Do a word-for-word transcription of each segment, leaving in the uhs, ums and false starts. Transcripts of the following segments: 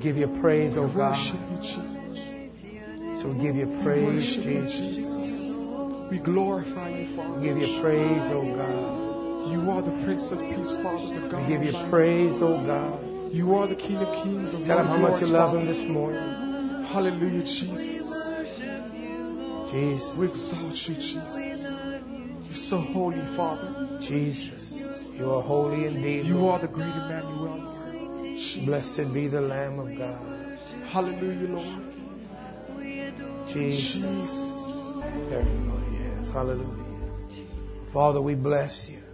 give you praise, oh We God. worship you, Jesus. So we give you We praise, worship you, Jesus. Jesus. We glorify you, Father. We give you praise, oh God. You are the Prince of Peace, Father, the God We give you Almighty. praise, oh God. You are the King of Kings and Tell Lord him of how much you Lords, love Father. him this morning. Hallelujah, Jesus. Jesus. We exalt you, Jesus. You're so holy, Father. Jesus. You are holy indeed. You Lord. are the great Emmanuel, Lord. Jesus. Blessed be the Lamb of God. Hallelujah, Lord. Jesus. Jesus. There you go. Yes. Hallelujah. Father, we bless you.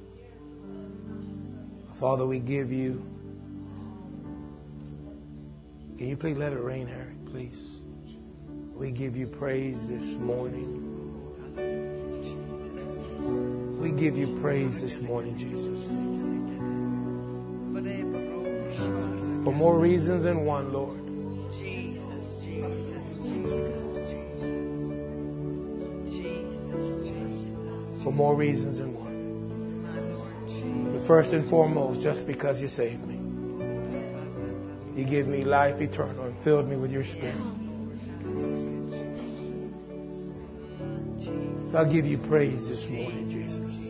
Father, we give you. Can you please let it rain, Harry, please? We give you praise this morning. We give you praise this morning, Jesus. For more reasons than one, Lord. For more reasons than one. But first and foremost, just because you saved me. You give me life eternal and filled me with your Spirit. So I give you praise this morning, Jesus.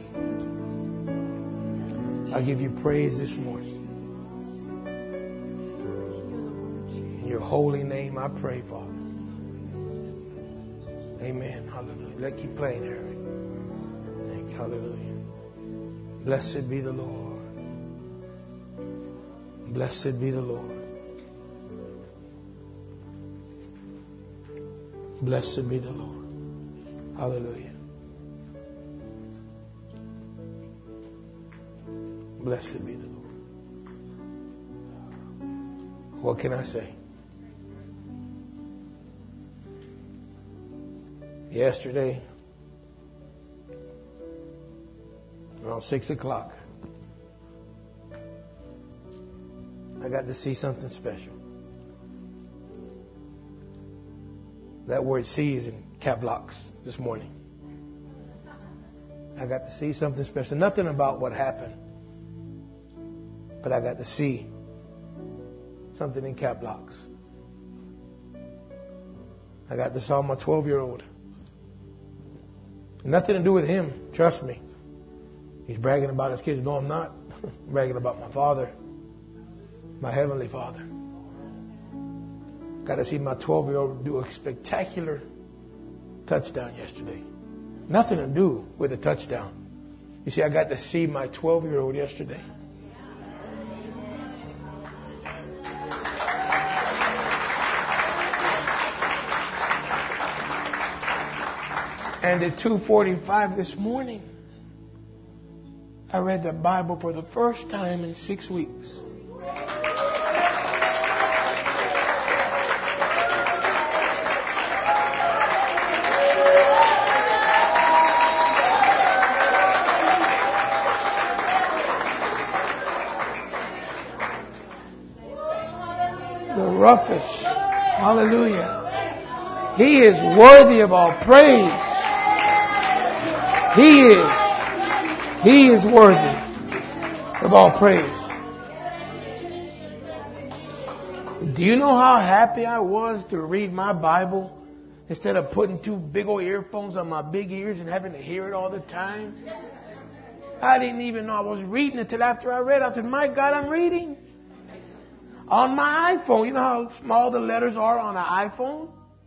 I give you praise this morning. In your holy name I pray, Father. Amen. Hallelujah. Let keep playing, Harry. Thank you. Hallelujah. Blessed be the Lord. Blessed be the Lord. Blessed be the Lord. Hallelujah. Blessed be the Lord. What can I say? Yesterday, around six o'clock, I got to see something special. That word "see" is in cap locks this morning. I got to see something special. Nothing about what happened, but I got to see something in cap locks. I got to saw my twelve-year-old. Nothing to do with him, trust me. He's bragging about his kids. No, I'm not. I'm bragging about my Father, my Heavenly Father. Got to see my twelve-year-old do a spectacular touchdown yesterday. Nothing to do with a touchdown. You see, I got to see my twelve-year-old yesterday. And at two forty-five this morning, I read the Bible for the first time in six weeks. The roughest. Hallelujah. He is worthy of all praise. He is. He is worthy of all praise. Do you know how happy I was to read my Bible instead of putting two big old earphones on my big ears and having to hear it all the time? I didn't even know I was reading it till after I read it. I said, my God, I'm reading. On my iPhone. You know how small the letters are on an iPhone?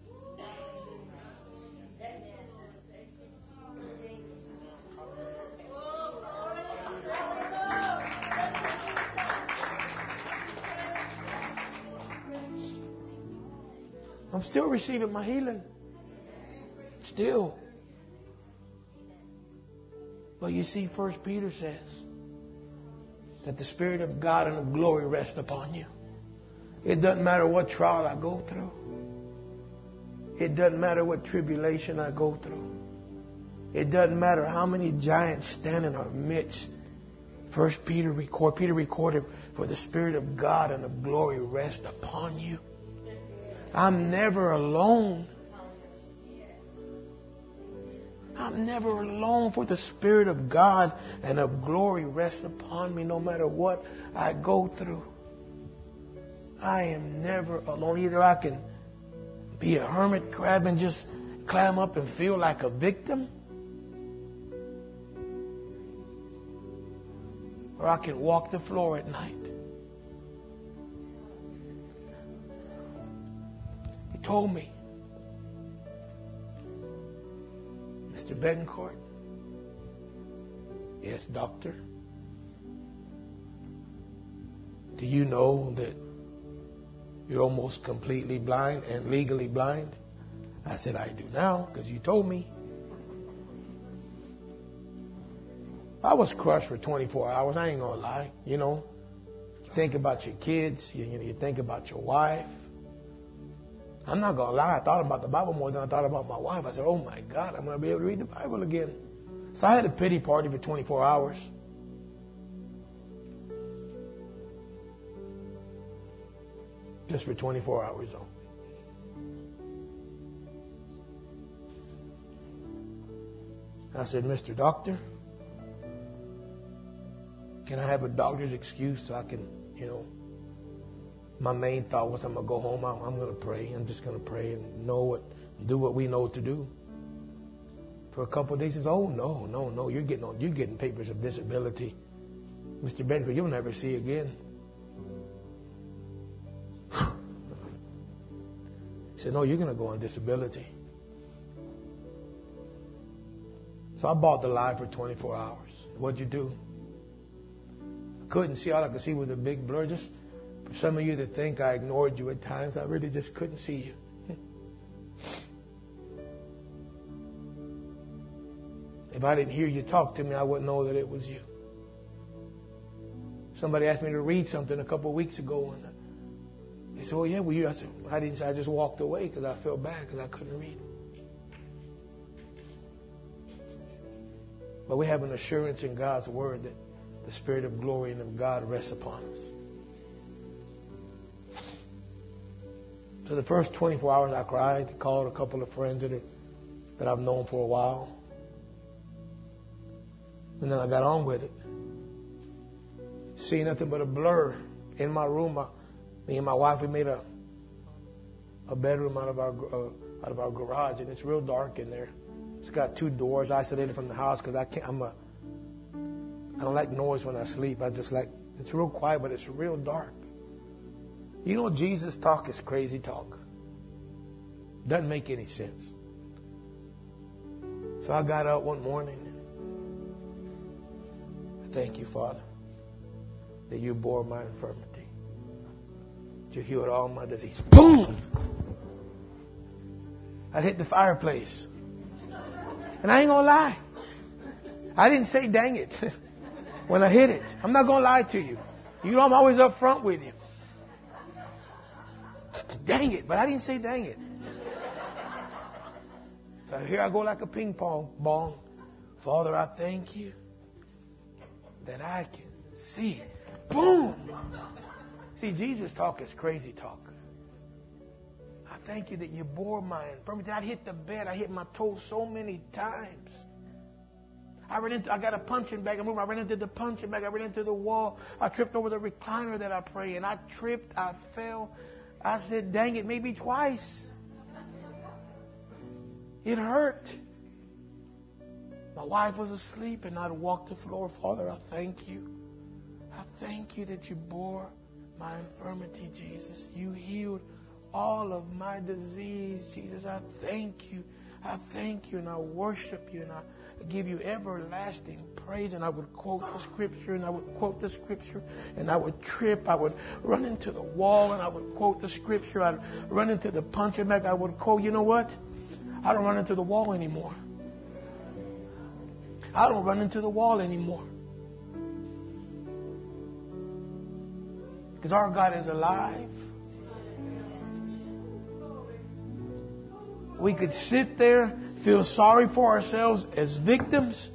I'm still receiving my healing. Still. But you see, First Peter says that the Spirit of God and of glory rest upon you. It doesn't matter what trial I go through. It doesn't matter what tribulation I go through. It doesn't matter how many giants stand in our midst. First Peter record, Peter recorded, for the Spirit of God and of glory rest upon you. I'm never alone. I'm never alone, for the Spirit of God and of glory rests upon me no matter what I go through. I am never alone. Either I can be a hermit crab and just climb up and feel like a victim, or I can walk the floor at night. He told me, Mister Betancourt, yes, doctor, do you know that you're almost completely blind and legally blind? I said, I do now, because you told me. I was crushed for twenty-four hours. I ain't going to lie. You know, you think about your kids. You, you, know, you think about your wife. I'm not going to lie. I thought about the Bible more than I thought about my wife. I said, oh, my God, I'm going to be able to read the Bible again. So I had a pity party for twenty-four hours. Just for twenty-four hours, though. I said, Mister Doctor, can I have a doctor's excuse so I can, you know, my main thought was I'm going to go home. I'm, I'm going to pray. I'm just going to pray and know what, do what we know to do. For a couple of days, he says, oh, no, no, no, you're getting on, you're getting papers of disability. Mister Benford, you'll never see again. He said, no, you're going to go on disability. So I bought the lie for twenty-four hours. What'd you do? I couldn't see. All I could see was a big blur. Just for some of you that think I ignored you at times, I really just couldn't see you. If I didn't hear you talk to me, I wouldn't know that it was you. Somebody asked me to read something a couple of weeks ago, and they said, "Oh yeah, well you." I said, "I didn't." I just walked away because I felt bad because I couldn't read. But we have an assurance in God's word that the Spirit of glory and of God rests upon us. So the first twenty-four hours I cried, called a couple of friends that, are, that I've known for a while. And then I got on with it. See nothing but a blur in my room. I, me and my wife, we made a a bedroom out of our uh, out of our garage, and it's real dark in there. It's got two doors, isolated from the house, because I can't. I'm a. I don't like noise when I sleep. I just like it's real quiet, but it's real dark. You know, Jesus talk is crazy talk. Doesn't make any sense. So I got up one morning. Thank you, Father, that you bore my infirmity. That you healed all my disease. Boom! I hit the fireplace. And I ain't going to lie. I didn't say dang it when I hit it. I'm not going to lie to you. You know I'm always up front with you. Dang it. But I didn't say dang it. So here I go like a ping pong ball. Father, I thank you that I can see. Boom! See, Jesus talk is crazy talk. I thank you that you bore my infirmity. I hit the bed. I hit my toes so many times. I ran into, I got a punching bag. I moved. I ran into the punching bag. I ran into the wall. I tripped over the recliner that I pray. And I tripped. I fell. I said, dang it, maybe twice. It hurt. My wife was asleep and I'd walk the floor. Father, I thank you. I thank you that you bore my infirmity, Jesus. You healed all of my disease, Jesus. I thank you. I thank you and I worship you and I give you everlasting praise. And I would quote the scripture and I would quote the scripture and I would trip. I would run into the wall and I would quote the scripture. I'd run into the punching bag. I would quote, you know what? I don't run into the wall anymore. I don't run into the wall anymore. Because our God is alive. We could sit there, feel sorry for ourselves as victims.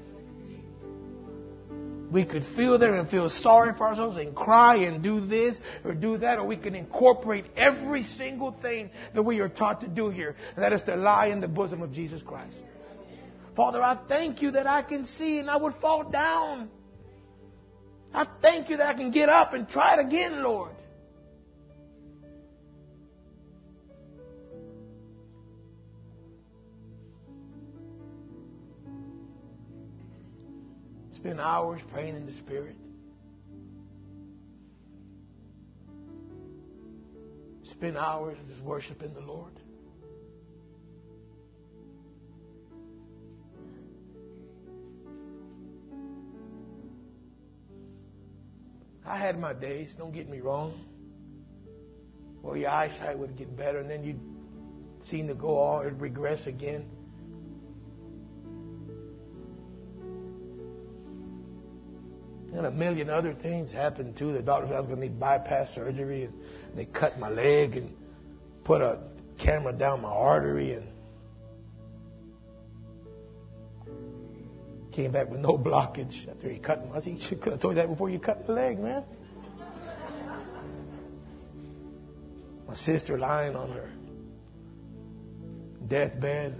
We could feel there and feel sorry for ourselves and cry and do this or do that. Or we can incorporate every single thing that we are taught to do here. And that is to lie in the bosom of Jesus Christ. Father, I thank you that I can see and I would fall down. I thank you that I can get up and try it again, Lord. Spend hours praying in the Spirit. Spend hours just worshiping the Lord. I had my days, don't get me wrong, where your eyesight would get better and then you'd seem to go on and regress again. And a million other things happened too. The doctor said I was going to need bypass surgery, and they cut my leg and put a camera down my artery and came back with no blockage after he cut me. I said, you could have told me that before you cut my leg, man. My sister lying on her deathbed,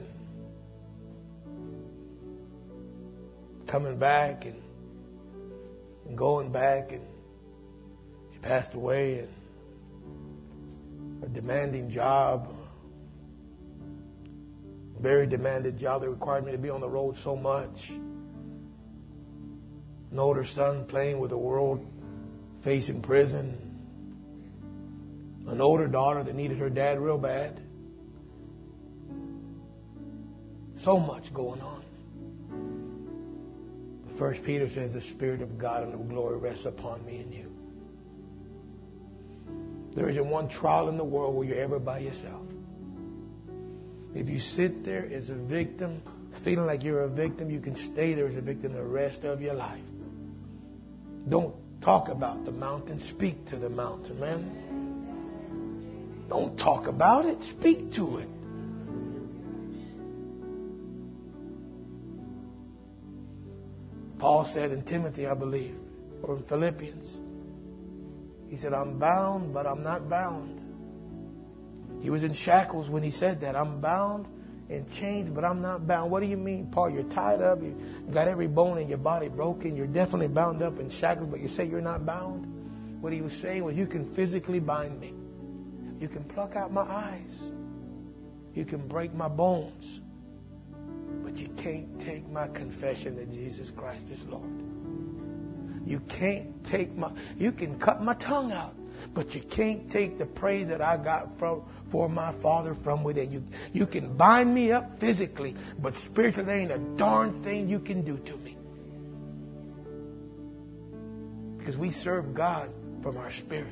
coming back and, and going back, and she passed away, and a demanding job, a very demanding job that required me to be on the road so much. An older son playing with the world, facing prison. An older daughter that needed her dad real bad. So much going on. But First Peter says the Spirit of God and of glory rests upon me and you. There isn't one trial in the world where you're ever by yourself. If you sit there as a victim, feeling like you're a victim, you can stay there as a victim the rest of your life. Don't talk about the mountain. Speak to the mountain, man. Don't talk about it. Speak to it. Paul said in Timothy, I believe, or in Philippians, he said, I'm bound, but I'm not bound. He was in shackles when he said that. I'm bound and chains, but I'm not bound. What do you mean, Paul? You're tied up. You got every bone in your body broken. You're definitely bound up in shackles, but you say you're not bound? What he was saying was, you can physically bind me. You can pluck out my eyes. You can break my bones. But you can't take my confession that Jesus Christ is Lord. You can't take my... You can cut my tongue out. But you can't take the praise that I got from, for my Father from within. You, you can bind me up physically, but spiritually there ain't a darn thing you can do to me. Because we serve God from our spirit.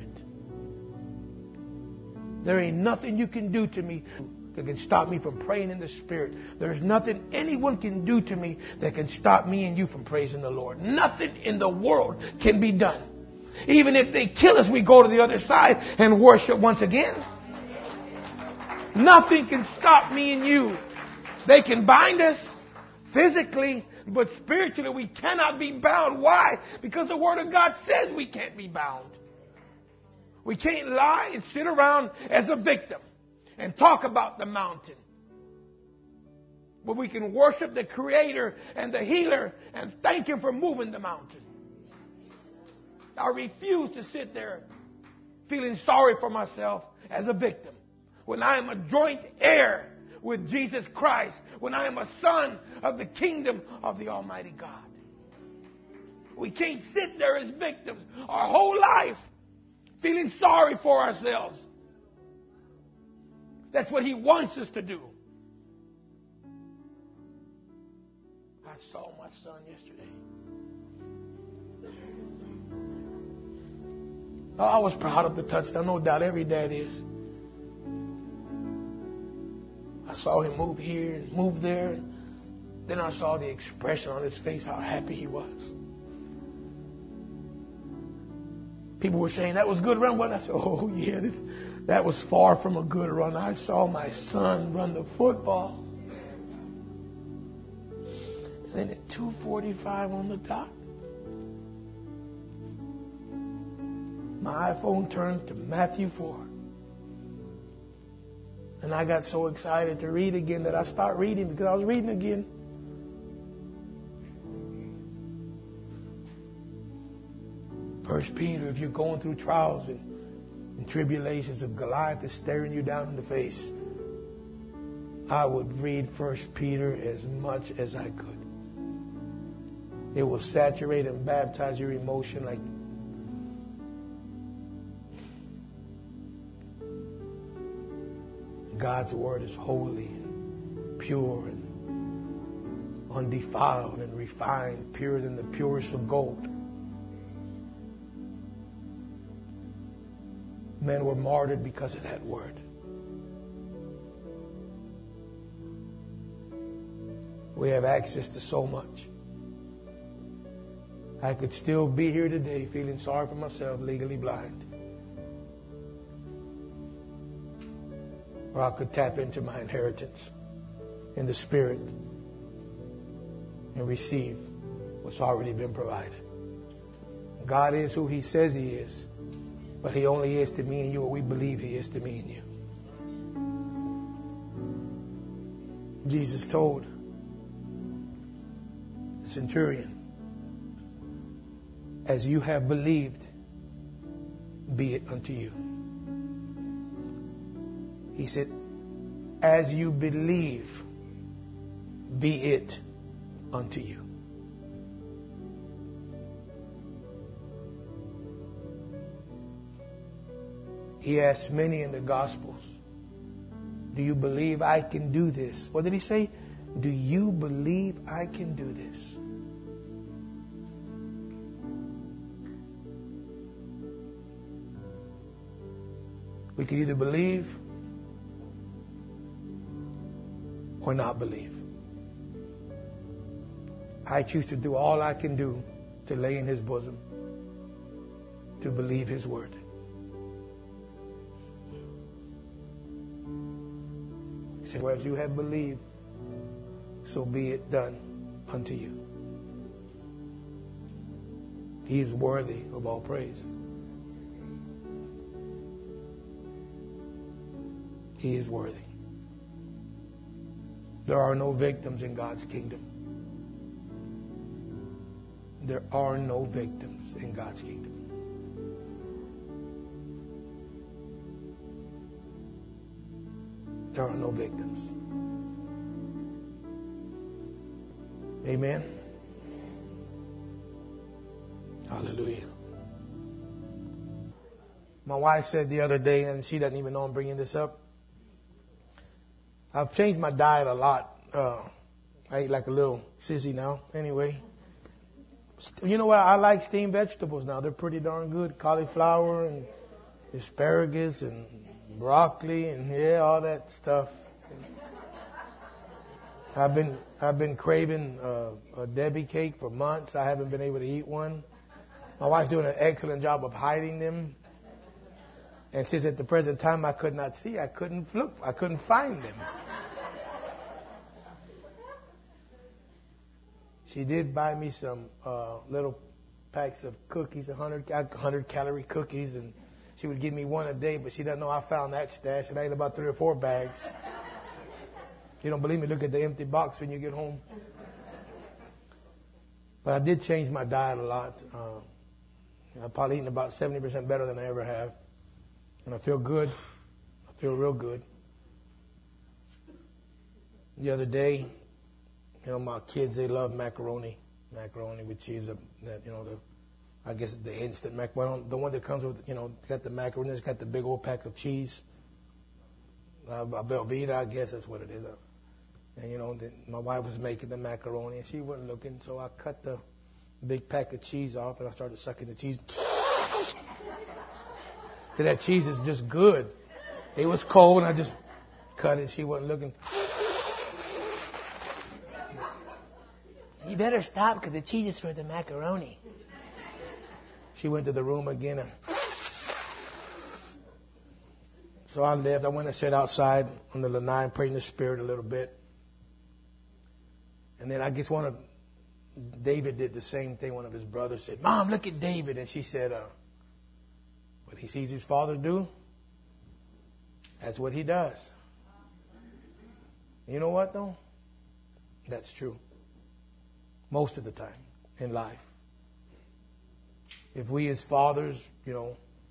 There ain't nothing you can do to me that can stop me from praying in the Spirit. There's nothing anyone can do to me that can stop me and you from praising the Lord. Nothing in the world can be done. Even if they kill us, we go to the other side and worship once again. Nothing can stop me and you. They can bind us physically, but spiritually we cannot be bound. Why? Because the Word of God says we can't be bound. We can't lie and sit around as a victim and talk about the mountain. But we can worship the Creator and the Healer and thank Him for moving the mountain. I refuse to sit there feeling sorry for myself as a victim when I am a joint heir with Jesus Christ, when I am a son of the kingdom of the Almighty God. We can't sit there as victims our whole life feeling sorry for ourselves. That's what He wants us to do. I saw my son yesterday. Oh, I was proud of the touchdown. No doubt every dad is. I saw him move here and move there. And then I saw the expression on his face, how happy he was. People were saying, that was a good run. Well, I said, oh, yeah, this, that was far from a good run. I saw my son run the football. And then at two forty-five on the dot, my iPhone turned to Matthew four. And I got so excited to read again that I stopped reading because I was reading again. First Peter, if you're going through trials and, and tribulations, if Goliath is staring you down in the face, I would read First Peter as much as I could. It will saturate and baptize your emotion like God's word is holy and pure and undefiled and refined, purer than the purest of gold. Men were martyred because of that word. We have access to so much. I could still be here today feeling sorry for myself, legally blind. Or I could tap into my inheritance in the Spirit and receive what's already been provided. God is who He says He is, but He only is to me and you what we believe He is to me and you. Jesus told the centurion, as you have believed, be it unto you. He said, as you believe, be it unto you. He asked many in the Gospels, do you believe I can do this? What did He say? Do you believe I can do this? We can either believe or not believe. I choose to do all I can do to lay in His bosom, to believe His word. He said, well, as you have believed, so be it done unto you. He is worthy of all praise. He is worthy. There are no victims in God's kingdom. There are no victims in God's kingdom. There are no victims. Amen. Hallelujah. My wife said the other day, and she doesn't even know I'm bringing this up, I've changed my diet a lot. Uh, I eat like a little sissy now. Anyway, you know what? I like steamed vegetables now. They're pretty darn good. Cauliflower and asparagus and broccoli and yeah, all that stuff. I've been I've been craving uh, a Debbie cake for months. I haven't been able to eat one. My wife's doing an excellent job of hiding them. And since at the present time I could not see, I couldn't look, I couldn't find them. She did buy me some uh, little packs of cookies, one hundred, one hundred calorie cookies, and she would give me one a day, but she doesn't know I found that stash, and I ate about three or four bags. If you don't believe me, look at the empty box when you get home. But I did change my diet a lot. Uh, I've probably eaten about seventy percent better than I ever have. And I feel good. I feel real good. The other day, you know, my kids, they love macaroni. Macaroni with cheese. That, you know, the, I guess the instant mac. Well, the one that comes with, you know, it's got the macaroni. It's got the big old pack of cheese. Uh, Velveeta, I guess that's what it is. And, you know, the, my wife was making the macaroni, and she wasn't looking. So I cut the big pack of cheese off, and I started sucking the cheese. That cheese is just good. It was cold, and I just cut it. She wasn't looking. You better stop, because the cheese is for the macaroni. She went to the room again, and so I left. I went and sat outside on the lanai and prayed in the Spirit a little bit. And then I guess one of David did the same thing. One of his brothers said, "Mom, look at David," and she said, uh, what he sees his father do, that's what he does. You know what, though? That's true. Most of the time in life. If we as fathers, you know,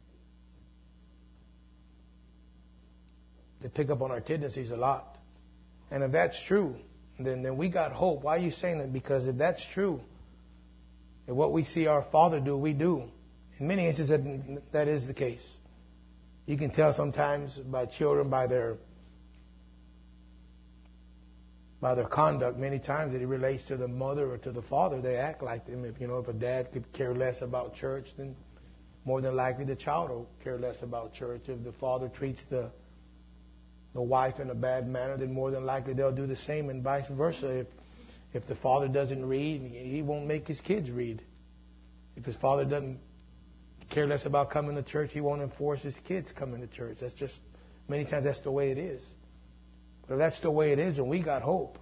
they pick up on our tendencies a lot. And if that's true, then, then we got hope. Why are you saying that? Because if that's true, And what we see our Father do, we do. In many instances, that, that is the case. You can tell sometimes by children, by their by their conduct, many times that it relates to the mother or to the father. They act like them. If you know, if a dad could care less about church, then more than likely the child will care less about church. If the father treats the the wife in a bad manner, then more than likely they'll do the same, and vice versa. If if the father doesn't read, he won't make his kids read. If his father doesn't care less about coming to church, he won't enforce his kids coming to church. That's just, many times that's the way it is. But if that's the way it is, then we got hope.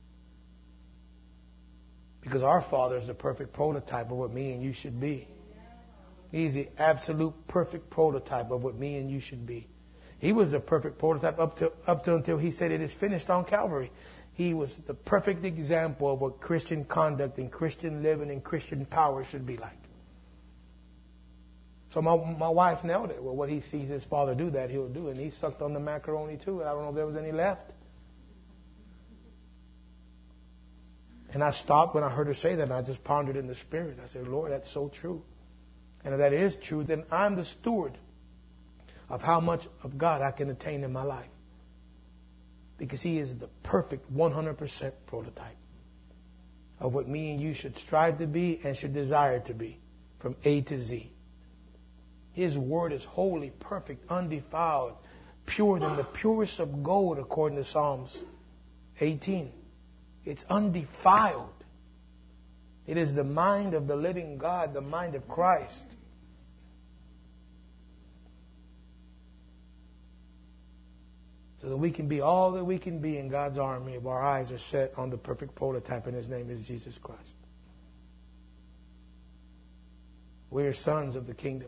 Because our Father is the perfect prototype of what me and you should be. He's the absolute perfect prototype of what me and you should be. He was the perfect prototype up to up to until he said it is finished on Calvary. He was the perfect example of what Christian conduct and Christian living and Christian power should be like. So my my wife nailed it. Well, what he sees his father do, that he'll do. And he sucked on the macaroni too. I don't know if there was any left. And I stopped when I heard her say that, and I just pondered in the Spirit. I said, Lord, that's so true. And if that is true, then I'm the steward of how much of God I can attain in my life. Because he is the perfect one hundred percent prototype of what me and you should strive to be and should desire to be from A to Z. His word is holy, perfect, undefiled, pure than the purest of gold, according to Psalms eighteen. It's undefiled. It is the mind of the living God, the mind of Christ. So that we can be all that we can be in God's army if our eyes are set on the perfect prototype, and his name is Jesus Christ. We are sons of the kingdom.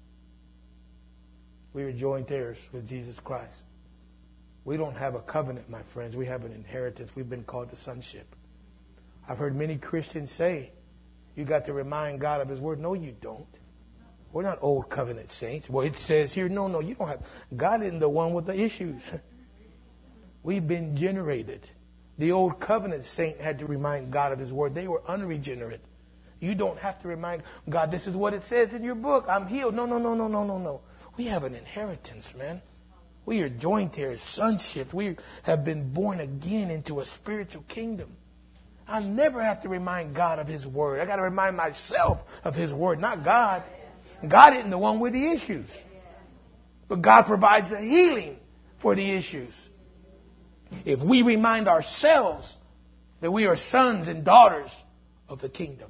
We are joint heirs with Jesus Christ. We don't have a covenant, my friends. We have an inheritance. We've been called to sonship. I've heard many Christians say, you got to remind God of his word. No, you don't. We're not old covenant saints. Well, it says here, no, no, you don't have. God isn't the one with the issues. We've been generated. The old covenant saint had to remind God of his word. They were unregenerate. You don't have to remind God, this is what it says in your book. I'm healed. No, no, no, no, no, no, no. We have an inheritance, man. We are joint heirs, sonship. We have been born again into a spiritual kingdom. I never have to remind God of his word. I got to remind myself of his word, not God. God isn't the one with the issues. But God provides the healing for the issues. If we remind ourselves that we are sons and daughters of the kingdom.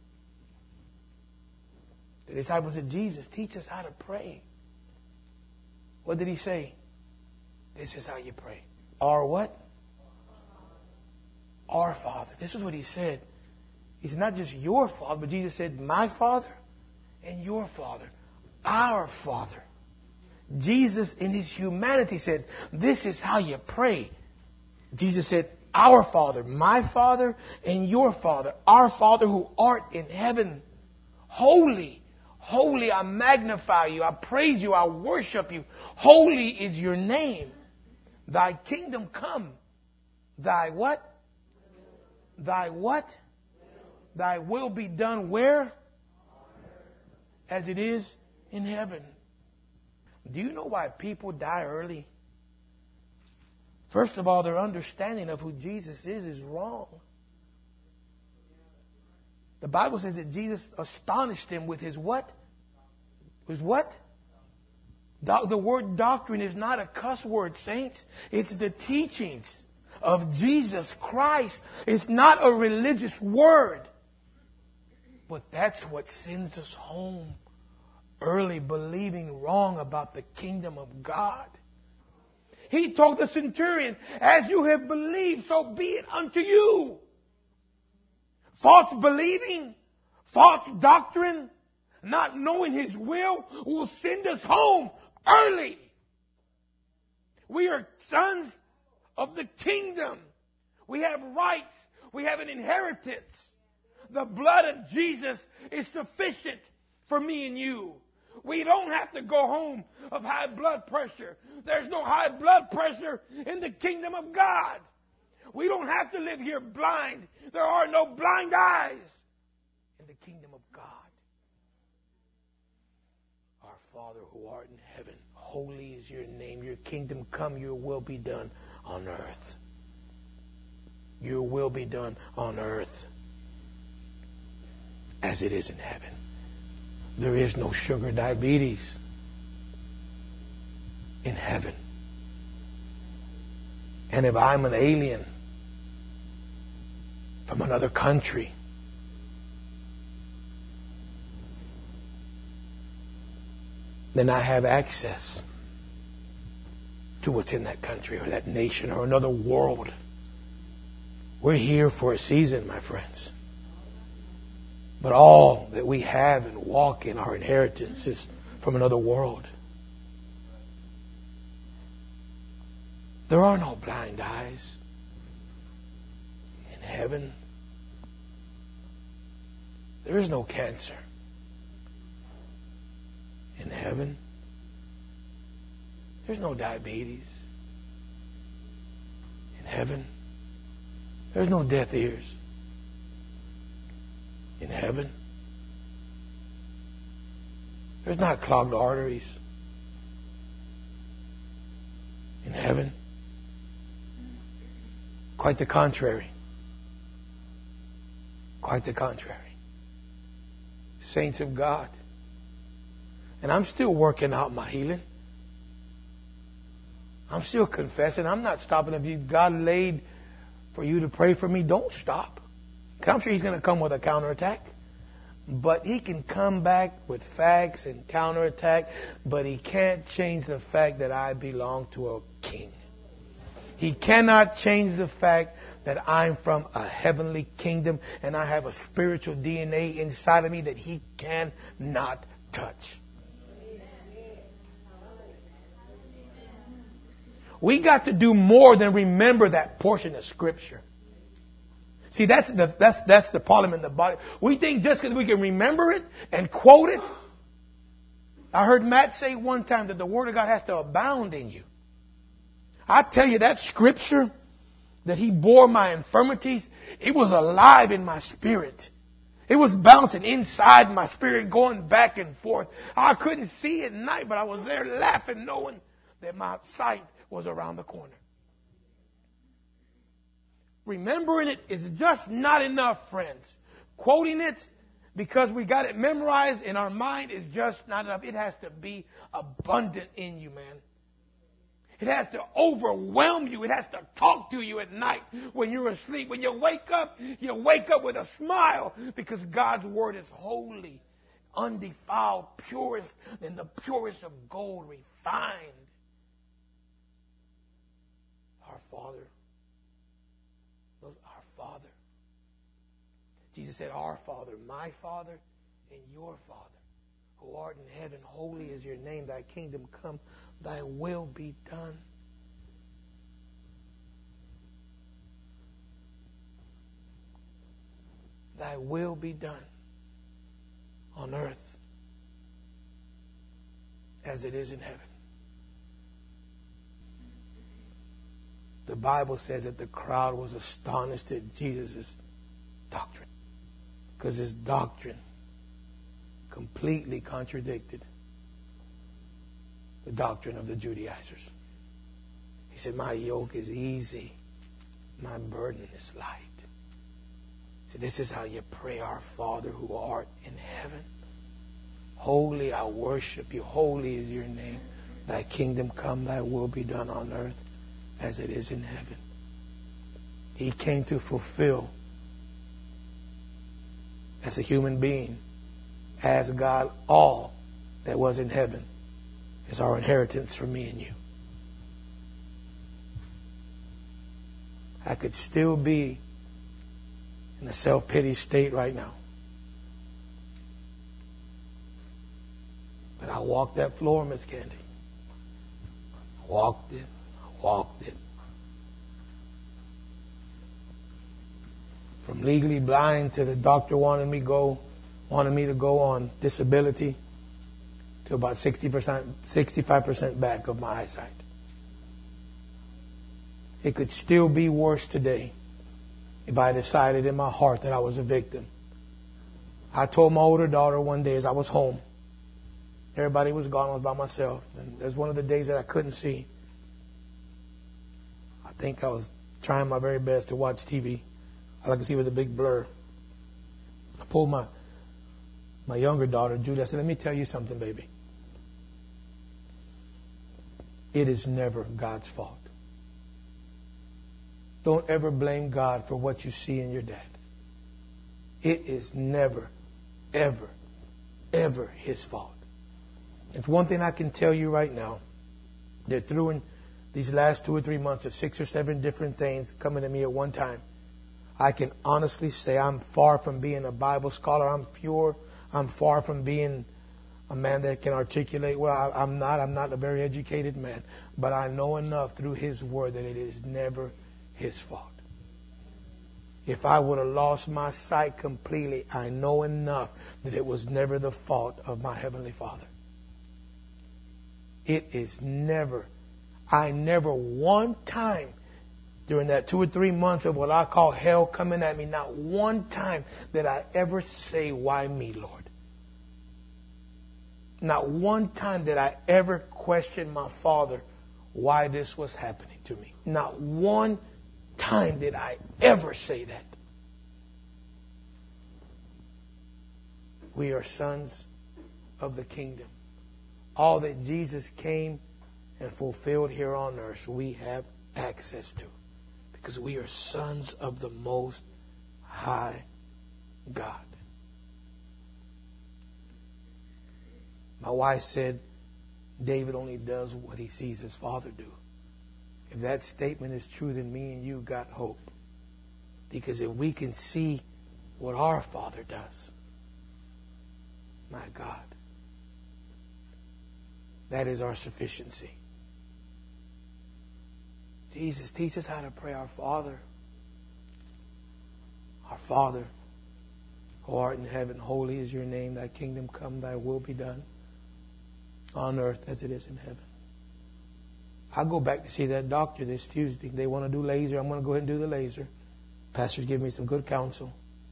The disciples of Jesus teach us how to pray. What did he say? This is how you pray. Our what? Our Father. This is what he said. He said, not just your Father, but Jesus said, my Father and your Father. Our Father. Jesus in his humanity said, this is how you pray. Jesus said, our Father, my Father and your Father. Our Father who art in heaven. Holy. Holy, I magnify you. I praise you. I worship you. Holy is your name. Thy kingdom come. Thy what? Thy what? Thy will be done where? As it is in heaven. Do you know why people die early? First of all, their understanding of who Jesus is is wrong. The Bible says that Jesus astonished them with his what? His what? Do- the word doctrine is not a cuss word, saints. It's the teachings of Jesus Christ. It's not a religious word. But that's what sends us home early, believing wrong about the kingdom of God. He told the centurion, as you have believed, so be it unto you. False believing, false doctrine, not knowing his will will send us home early. We are sons of the kingdom. We have rights. We have an inheritance. The blood of Jesus is sufficient for me and you. We don't have to go home of high blood pressure. There's no high blood pressure in the kingdom of God. We don't have to live here blind. There are no blind eyes. In the kingdom of God. Our Father who art in heaven, holy is your name. Your kingdom come, your will be done on earth. Your will be done on earth as it is in heaven. There is no sugar diabetes in heaven. And if I'm an alien from another country, then I have access to what's in that country or that nation or another world. We're here for a season, my friends. But all that we have and walk in our inheritance is from another world. There are no blind eyes in heaven. There is no cancer in heaven. There's no diabetes in heaven. There's no deaf ears in heaven. There's not clogged arteries in heaven. Quite the contrary. Quite the contrary. Saints of God. And I'm still working out my healing. I'm still confessing. I'm not stopping. If you, God laid for you to pray for me, don't stop. Because I'm sure He's going to come with a counterattack. But He can come back with facts and counterattack. But He can't change the fact that I belong to a king. He cannot change the fact that I'm from a heavenly kingdom and I have a spiritual D N A inside of me that He cannot touch. We got to do more than remember that portion of Scripture. See, that's the, that's, that's the problem in the body. We think just because we can remember it and quote it. I heard Matt say one time that the Word of God has to abound in you. I tell you, that Scripture that He bore my infirmities, it was alive in my spirit. It was bouncing inside my spirit, going back and forth. I couldn't see at night, but I was there laughing, knowing that my sight was around the corner. Remembering it is just not enough, friends. Quoting it because we got it memorized in our mind is just not enough. It has to be abundant in you, man. It has to overwhelm you. It has to talk to you at night when you're asleep. When you wake up, you wake up with a smile because God's Word is holy, undefiled, purest than the purest of gold, refined. Our Father. Our Father. Jesus said, our Father, my Father, and your Father, who art in heaven, holy is your name. Thy kingdom come, thy will be done. Thy will be done on earth as it is in heaven. The Bible says that the crowd was astonished at Jesus' doctrine, because his doctrine completely contradicted the doctrine of the Judaizers. He said, my yoke is easy, my burden is light. He said, this is how you pray, our Father who art in heaven. Holy, I worship you. Holy is your name. Thy kingdom come, thy will be done on earth as it is in heaven. He came to fulfill, as a human being, as God, all that was in heaven is our inheritance for me and you. I could still be in a self-pity state right now. But I walked that floor, Miss Candy. I walked it. I walked it. From legally blind to the doctor wanted me go, wanted me to go on disability to about sixty percent, sixty-five percent back of my eyesight. It could still be worse today if I decided in my heart that I was a victim I told my older daughter one day as I was home, everybody was gone, I was by myself, and it was one of the days that I couldn't see. I think I was trying my very best to watch T V. All I could see was a big blur. I pulled my my younger daughter, Julie, I said, let me tell you something, baby. It is never God's fault. Don't ever blame God for what you see in your dad. It is never, ever, ever His fault. It's one thing I can tell you right now, that through in these last two or three months of six or seven different things coming to me at one time, I can honestly say I'm far from being a Bible scholar. I'm pure. I'm far from being a man that can articulate well. I, I'm not. I'm not a very educated man. But I know enough through His Word that it is never His fault. If I would have lost my sight completely, I know enough that it was never the fault of my Heavenly Father. It is never. I never one time during that two or three months of what I call hell coming at me, not one time did I ever say, why me, Lord? Not one time did I ever question my Father why this was happening to me. Not one time did I ever say that. We are sons of the kingdom. All that Jesus came and fulfilled here on earth, we have access to. Because we are sons of the Most High God. My wife said, David only does what he sees his father do. If that statement is true, then me and you got hope. Because if we can see what our Father does, my God, that is our sufficiency. Jesus, teach us how to pray our Father. Our Father, who art in heaven, holy is your name. Thy kingdom come, thy will be done on earth as it is in heaven. I'll go back to see that doctor this Tuesday. They want to do laser. I'm going to go ahead and do the laser. Pastor's giving me some good counsel.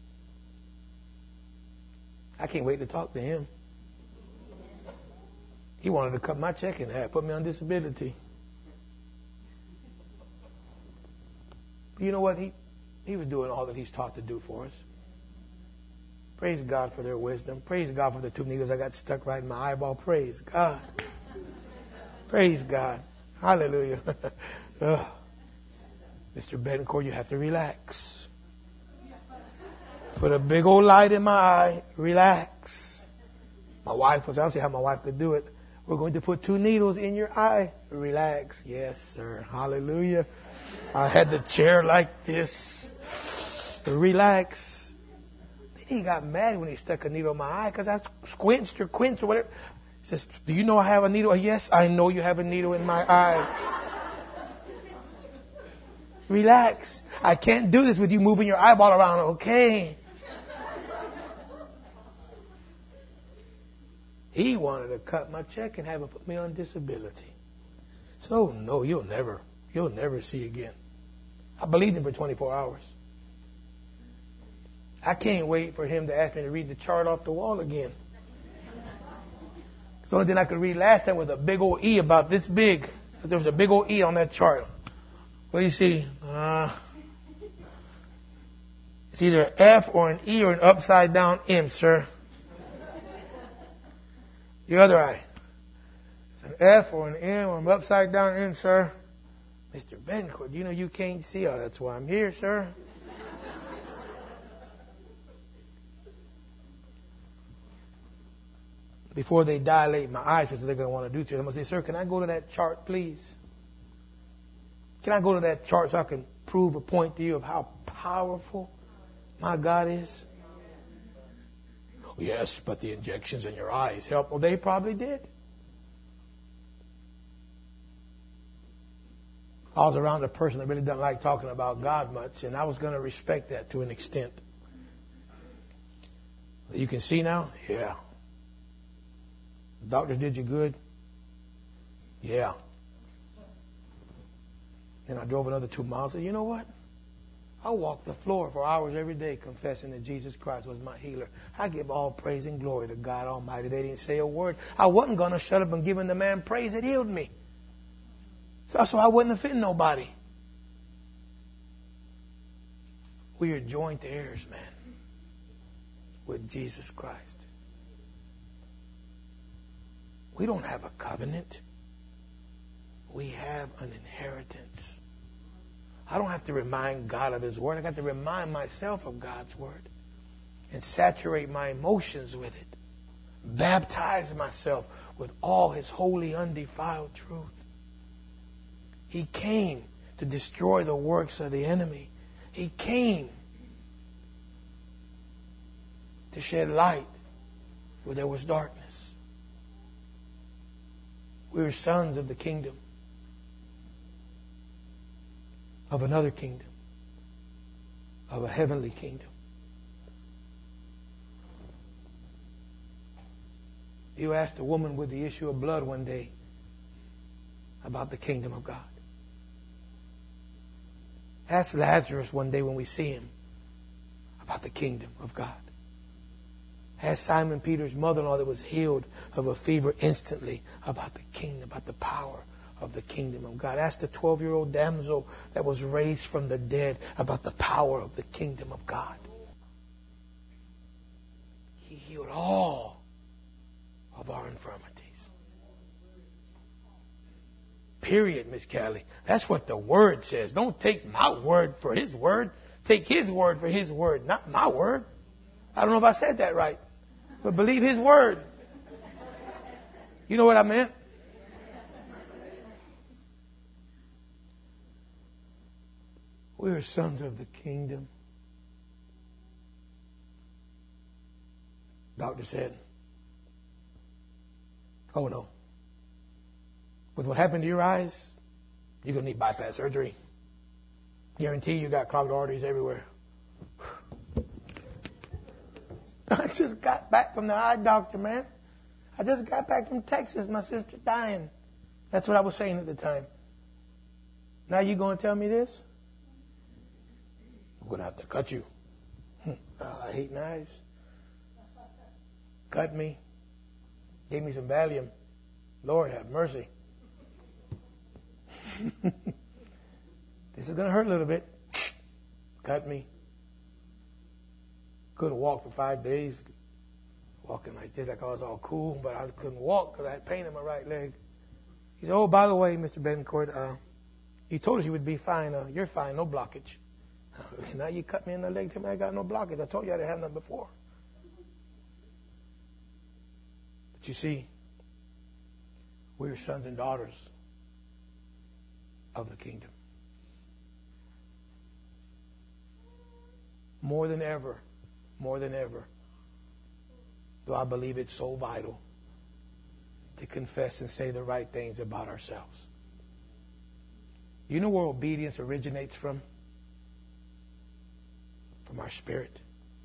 I can't wait to talk to him. He wanted to cut my check in half, put me on disability. You know what? He, he was doing all that he's taught to do for us. Praise God for their wisdom. Praise God for the two needles I got stuck right in my eyeball. Praise God. Praise God. Hallelujah. oh. Mister Bencourt, you have to relax. Put a big old light in my eye. Relax. My wife was, I don't see how my wife could do it. We're going to put two needles in your eye. Relax. Yes, sir. Hallelujah. I had the chair like this. Relax. Then he got mad when he stuck a needle in my eye because I squinched or quinched or whatever. He says, do you know I have a needle? Yes, I know you have a needle in my eye. Relax. I can't do this with you moving your eyeball around, okay? He wanted to cut my check and have it put me on disability. So, no, you'll never, you'll never see again. I believed him for twenty-four hours. I can't wait for him to ask me to read the chart off the wall again. It's the only thing I could read last time was a big old E about this big. There was a big old E on that chart. What do you see? Uh, it's either an F or an E or an upside down M, sir. The other eye. It's an F or an M or an upside down M, sir. Mister Bencourt, you know you can't see. Oh, that's why I'm here, sir. Before they dilate my eyes, which they're going to want to do to it, I'm going to say, sir, can I go to that chart, please? Can I go to that chart so I can prove a point to you of how powerful my God is? Yes, but the injections in your eyes help. Well, they probably did. I was around a person that really doesn't like talking about God much, and I was going to respect that to an extent. You can see now? Yeah. The doctors did you good? Yeah. Then I drove another two miles and said, you know what? I walked the floor for hours every day confessing that Jesus Christ was my healer. I give all praise and glory to God Almighty. They didn't say a word. I wasn't going to shut up and give the man praise that healed me. So, so I wouldn't offend nobody. We are joint heirs, man, with Jesus Christ. We don't have a covenant. We have an inheritance. I don't have to remind God of His Word. I got to remind myself of God's Word and saturate my emotions with it. Baptize myself with all His holy, undefiled truth. He came to destroy the works of the enemy. He came to shed light where there was darkness. We are sons of the kingdom, of another kingdom, of a heavenly kingdom. You asked a woman with the issue of blood one day about the kingdom of God. Ask Lazarus one day when we see him about the kingdom of God. Ask Simon Peter's mother-in-law that was healed of a fever instantly about the kingdom, about the power of the kingdom of God. Ask the twelve-year-old damsel that was raised from the dead about the power of the kingdom of God. He healed all of our infirmities. Period, Miss Callie. That's what the Word says. Don't take my word for His word. Take His word for His word, not my word. I don't know if I said that right. But believe His word. You know what I meant? We are sons of the kingdom. Doctor said, oh no. With what happened to your eyes, you're going to need bypass surgery. Guarantee you got clogged arteries everywhere. I just got back from the eye doctor, man. I just got back from Texas. My sister dying. That's what I was saying at the time. Now you going to tell me this? I'm going to have to cut you. Oh, I hate knives. Cut me. Gave me some Valium. Lord have mercy. This is going to hurt a little bit. Cut me. Couldn't walk for five days. Walking like this, like I was all cool, but I couldn't walk because I had pain in my right leg. He said, oh, by the way, Mister Betancourt, uh, you told us you would be fine. Uh, you're fine, no blockage. Now you cut me in the leg, tell me I got no blockage. I told you I didn't have none before. But you see, we're sons and daughters of the kingdom. More than ever, more than ever, do I believe it's so vital to confess and say the right things about ourselves. You know where obedience originates from? From our spirit.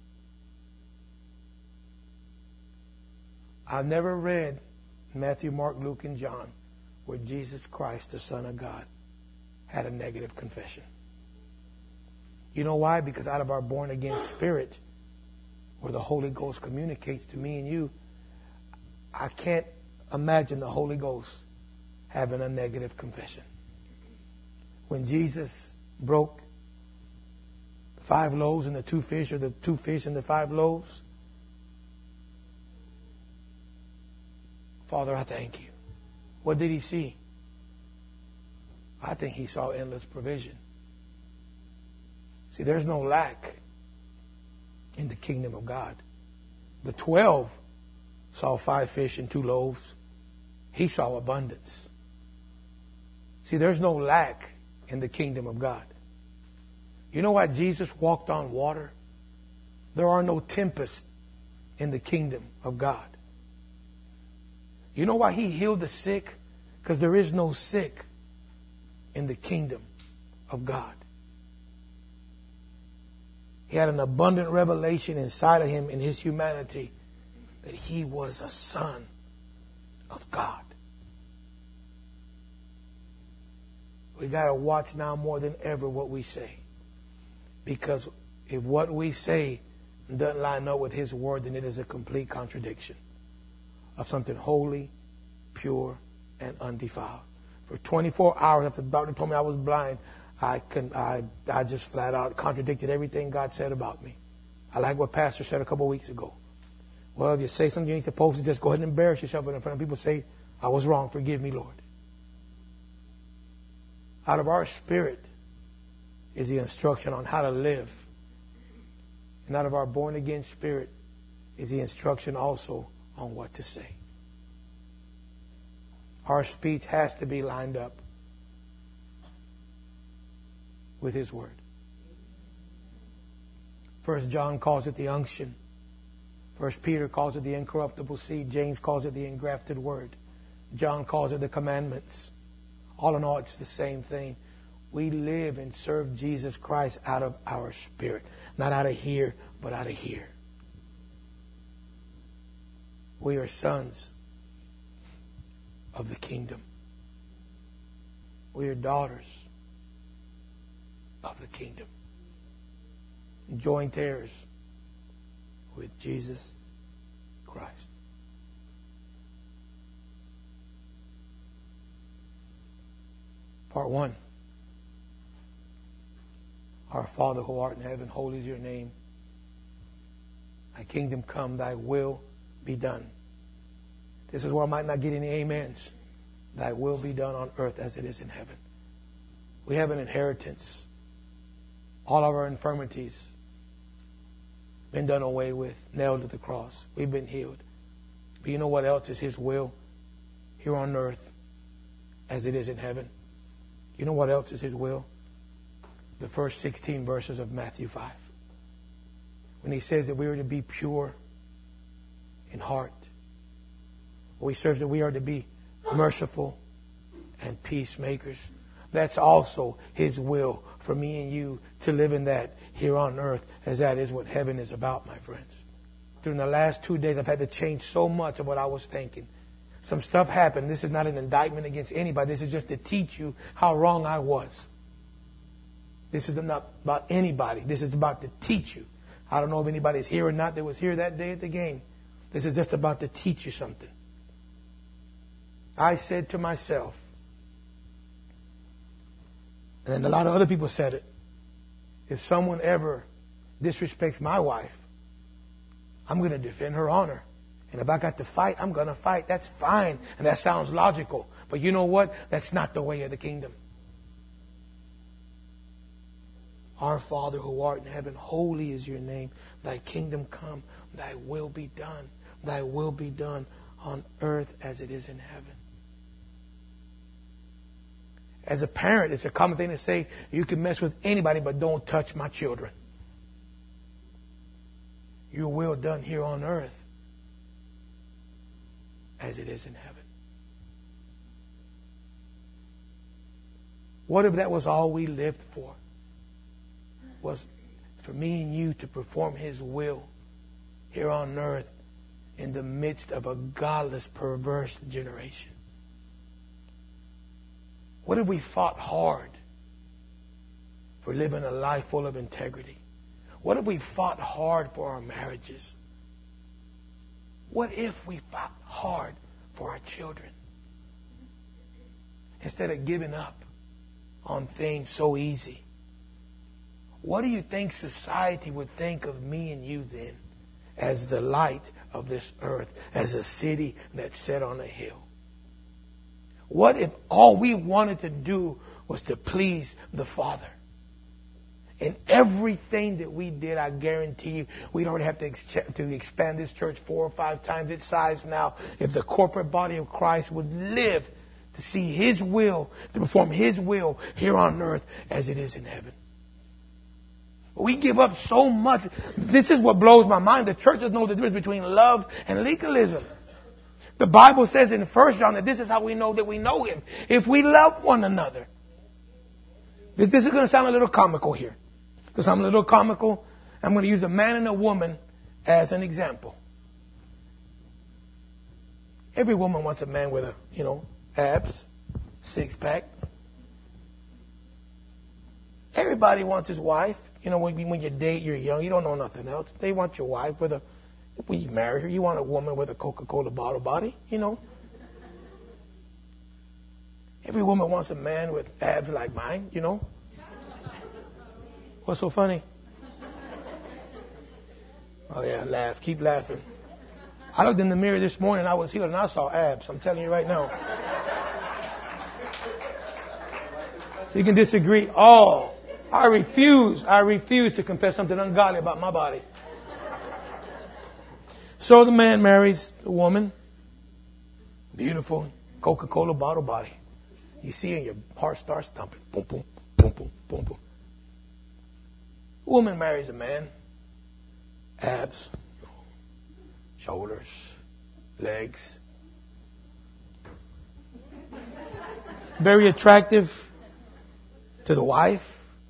I've never read Matthew, Mark, Luke, and John where Jesus Christ, the Son of God, had a negative confession. You know why? Because out of our born-again spirit, where the Holy Ghost communicates to me and you, I can't imagine the Holy Ghost having a negative confession. When Jesus broke the five loaves and the two fish, or the two fish and the five loaves, Father, I thank you. What did He see? I think He saw endless provision. See, there's no lack in the kingdom of God. The twelve saw five fish and two loaves. He saw abundance. See, there's no lack in the kingdom of God. You know why Jesus walked on water? There are no tempests in the kingdom of God. You know why He healed the sick? Because there is no sick in the kingdom of God. He had an abundant revelation inside of Him in His humanity that He was a son of God. We got to watch now more than ever what we say. Because if what we say doesn't line up with His word, then it is a complete contradiction of something holy, pure, and undefiled. For twenty-four hours after the doctor told me I was blind, I can I I just flat out contradicted everything God said about me. I like what Pastor said a couple of weeks ago. Well, if you say something you ain't supposed to, just go ahead and embarrass yourself in front of people. Say, I was wrong. Forgive me, Lord. Out of our spirit is the instruction on how to live. And out of our born-again spirit is the instruction also on what to say. Our speech has to be lined up with His word. First John calls it the unction. First Peter calls it the incorruptible seed. James calls it the engrafted word. John calls it the commandments. All in all, it's the same thing. We live and serve Jesus Christ out of our spirit. Not out of here, but out of here. We are sons of the kingdom. We are daughters of the kingdom. Joint heirs with Jesus Christ. Part one. Our Father who art in heaven, holy is your name. Thy kingdom come, thy will be done. This is where I might not get any amens. Thy will be done on earth as it is in heaven. We have an inheritance. All of our infirmities been done away with, nailed to the cross. We've been healed. But you know what else is His will here on earth as it is in heaven? You know what else is His will? The first sixteen verses of Matthew five. When He says that we are to be pure in heart. Or He says that we are to be merciful and peacemakers. That's also His will for me and you to live in that here on earth, as that is what heaven is about, my friends. During the last two days, I've had to change so much of what I was thinking. Some stuff happened. This is not an indictment against anybody. This is just to teach you how wrong I was. This is not about anybody. This is about to teach you. I don't know if anybody's here or not that was here that day at the game. This is just about to teach you something. I said to myself, and a lot of other people said it, if someone ever disrespects my wife, I'm going to defend her honor. And if I got to fight, I'm going to fight. That's fine. And that sounds logical. But you know what? That's not the way of the kingdom. Our Father who art in heaven, holy is your name. Thy kingdom come. Thy will be done. Thy will be done on earth as it is in heaven. As a parent, it's a common thing to say, you can mess with anybody, but don't touch my children. Your will done here on earth as it is in heaven. What if that was all we lived for? Was for me and you to perform His will here on earth in the midst of a godless, perverse generation? What if we fought hard for living a life full of integrity? What if we fought hard for our marriages? What if we fought hard for our children? Instead of giving up on things so easy. What do you think society would think of me and you then as the light of this earth, as a city that's set on a hill? What if all we wanted to do was to please the Father? And everything that we did, I guarantee you, we don't have to, ex- to expand this church four or five times its size now. If the corporate body of Christ would live to see His will, to perform His will here on earth as it is in heaven. We give up so much. This is what blows my mind. The church doesn't know the difference between love and legalism. The Bible says in First John that this is how we know that we know Him. If we love one another. This, this is going to sound a little comical here. Because I'm a little comical. I'm going to use a man and a woman as an example. Every woman wants a man with a, you know, abs, six pack. Everybody wants his wife. You know, when, when you date, you're young, you don't know nothing else. They want your wife with a, when you marry her, you want a woman with a Coca-Cola bottle body, you know. Every woman wants a man with abs like mine, you know. What's so funny? Oh, yeah, laugh. Keep laughing. I looked in the mirror this morning, I was healed, and I saw abs. I'm telling you right now. You can disagree. Oh, I refuse. I refuse to confess something ungodly about my body. So the man marries the woman. Beautiful Coca-Cola bottle body. You see, and your heart starts thumping. Boom, boom, boom, boom, boom, boom. Woman marries a man. Abs, shoulders, legs. Very attractive to the wife.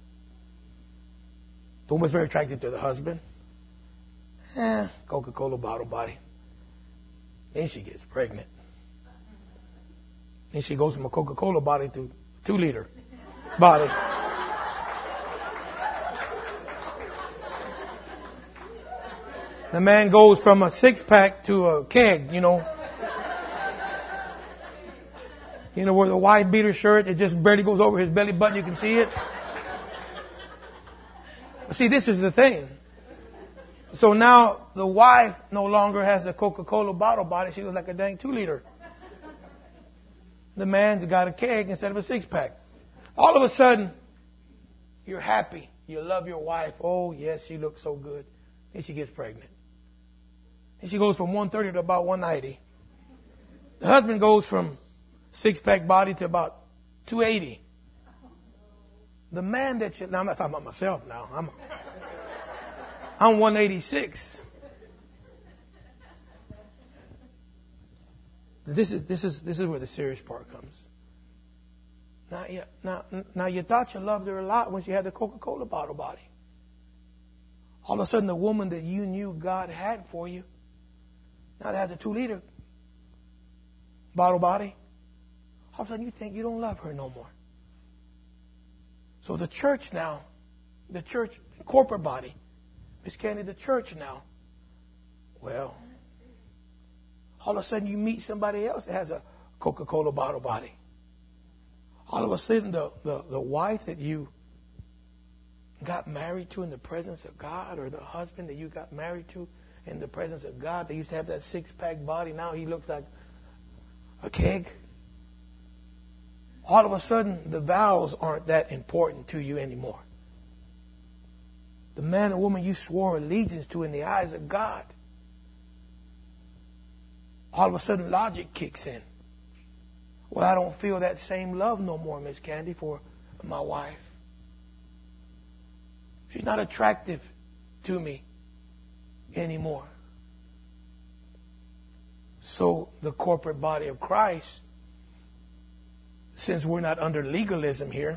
The woman's very attractive to the husband. Eh, Coca-Cola bottle body. Then she gets pregnant. Then she goes from a Coca-Cola body to two liter body. The man goes from a six-pack to a keg, you know. You know, where the white beater shirt, it just barely goes over his belly button. You can see it. But see, this is the thing. So now the wife no longer has a Coca-Cola bottle body. She looks like a dang two-liter. The man's got a keg instead of a six-pack. All of a sudden, you're happy. You love your wife. Oh, yes, she looks so good. Then she gets pregnant. And she goes from one thirty to about one ninety. The husband goes from six-pack body to about two eighty. The man that you... Now, I'm not talking about myself now. I'm, I'm one eighty-six. This is, this, is, this is where the serious part comes. Now you, now, now, you thought you loved her a lot when she had the Coca-Cola bottle body. All of a sudden, the woman that you knew God had for you, now that has a two-liter bottle body, all of a sudden you think you don't love her no more. So the church now, the church corporate body, Miss Candy, the church now, well, all of a sudden you meet somebody else that has a Coca-Cola bottle body. All of a sudden the, the, the wife that you got married to in the presence of God, or the husband that you got married to in the presence of God, they used to have that six-pack body. Now he looks like a keg. All of a sudden, the vows aren't that important to you anymore. The man and woman you swore allegiance to in the eyes of God, all of a sudden logic kicks in. Well, I don't feel that same love no more, Miss Candy, for my wife. She's not attractive to me anymore. So the corporate body of Christ, since we're not under legalism here,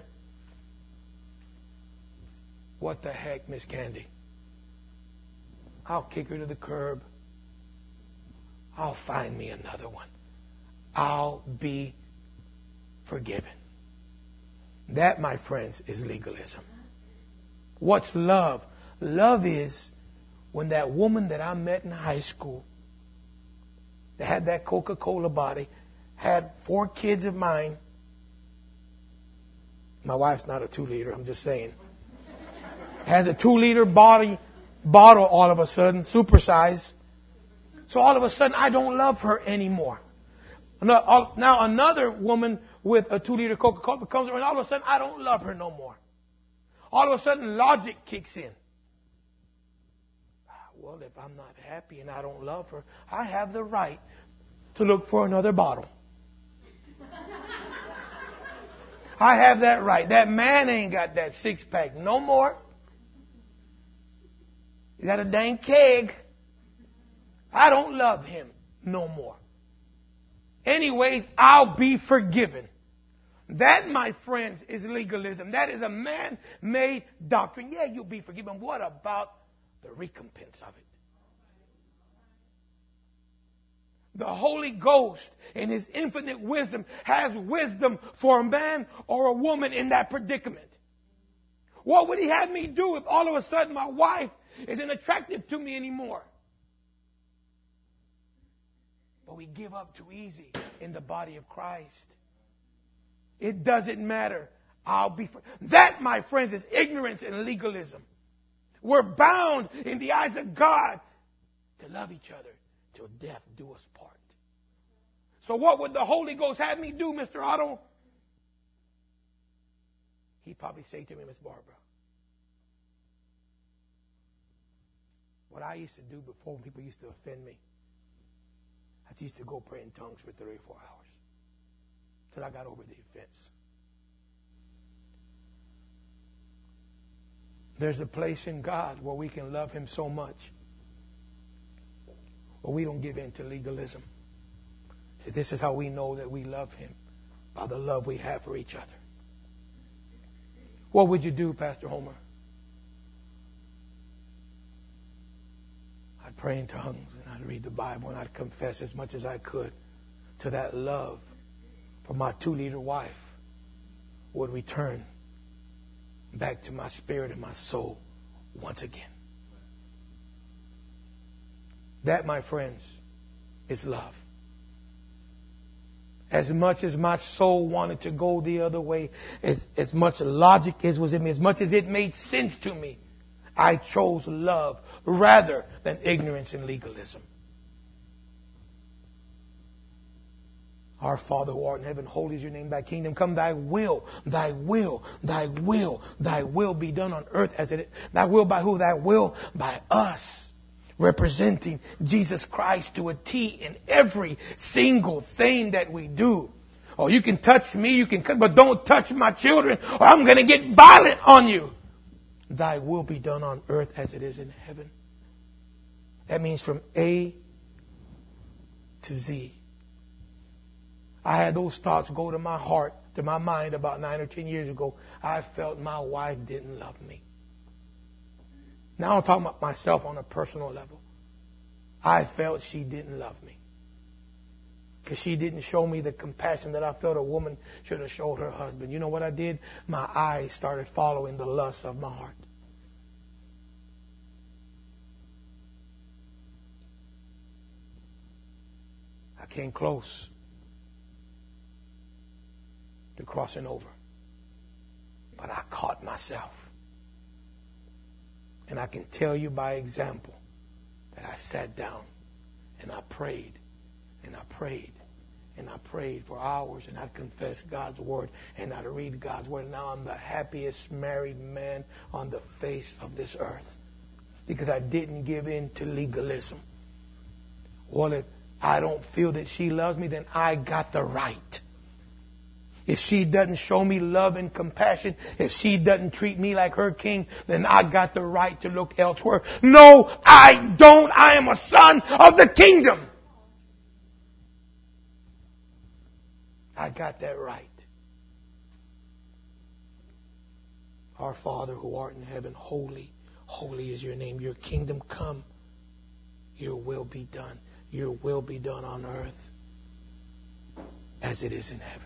what the heck, Miss Candy? I'll kick her to the curb. I'll find me another one. I'll be forgiven. That, my friends, is legalism. What's love? Love is when that woman that I met in high school, that had that Coca-Cola body, had four kids of mine. My wife's not a two-liter, I'm just saying. Has a two-liter body bottle all of a sudden, supersized. So all of a sudden, I don't love her anymore. Now another woman with a two-liter Coca-Cola comes around, and all of a sudden, I don't love her no more. All of a sudden, logic kicks in. Well, if I'm not happy and I don't love her, I have the right to look for another bottle. I have that right. That man ain't got that six-pack no more. He got a dang keg. I don't love him no more. Anyways, I'll be forgiven. That, my friends, is legalism. That is a man-made doctrine. Yeah, you'll be forgiven. What about the recompense of it? The Holy Ghost, in His infinite wisdom, has wisdom for a man or a woman in that predicament. What would he have me do if all of a sudden my wife isn't attractive to me anymore? But we give up too easy in the body of Christ. It doesn't matter. I'll be. That, my friends, is ignorance and legalism. We're bound in the eyes of God to love each other till death do us part. So what would the Holy Ghost have me do, Mister Otto? He'd probably say to me, Miss Barbara, what I used to do before when people used to offend me, I used to go pray in tongues for three or four hours till I got over the offense. There's a place in God where we can love Him so much, where we don't give in to legalism. See, this is how we know that we love Him, by the love we have for each other. What would you do, Pastor Homer? I'd pray in tongues, and I'd read the Bible, and I'd confess as much as I could to that love for my two-liter wife would return back to my spirit and my soul once again. That, my friends, is love. As much as my soul wanted to go the other way, as, as much logic as was in me, as much as it made sense to me, I chose love rather than ignorance and legalism. Our Father who art in heaven, holy is your name, thy kingdom come, thy will, thy will, thy will, thy will be done on earth as it is. Thy will by who? Thy will by us, representing Jesus Christ to a T in every single thing that we do. Oh, you can touch me, you can, but don't touch my children, or I'm going to get violent on you. Thy will be done on earth as it is in heaven. That means from A to Z. I had those thoughts go to my heart, to my mind about nine or ten years ago. I felt my wife didn't love me. Now I'm talking about myself on a personal level. I felt she didn't love me. Because she didn't show me the compassion that I felt a woman should have showed her husband. You know what I did? My eyes started following the lust of my heart. I came close to crossing over. But I caught myself. And I can tell you by example that I sat down and I prayed and I prayed and I prayed for hours and I'd confess God's word and I'd read God's word. Now I'm the happiest married man on the face of this earth because I didn't give in to legalism. Well, if I don't feel that she loves me, then I got the right. If she doesn't show me love and compassion, if she doesn't treat me like her king, then I got the right to look elsewhere. No, I don't. I am a son of the kingdom. I got that right. Our Father who art in heaven, holy, holy is your name. Your kingdom come. Your will be done. Your will be done on earth as it is in heaven.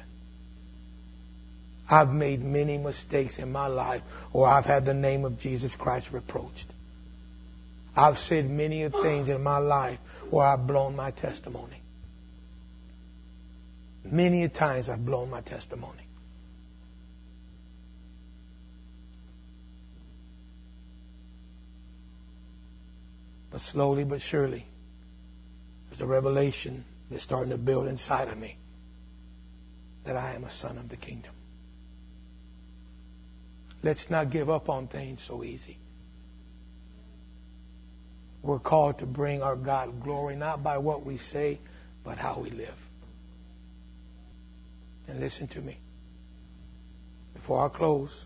I've made many mistakes in my life, or I've had the name of Jesus Christ reproached. I've said many things in my life where I've blown my testimony. Many a times I've blown my testimony. But slowly but surely, there's a revelation that's starting to build inside of me that I am a son of the kingdom. Let's not give up on things so easy. We're called to bring our God glory, not by what we say, but how we live. And listen to me. Before I close,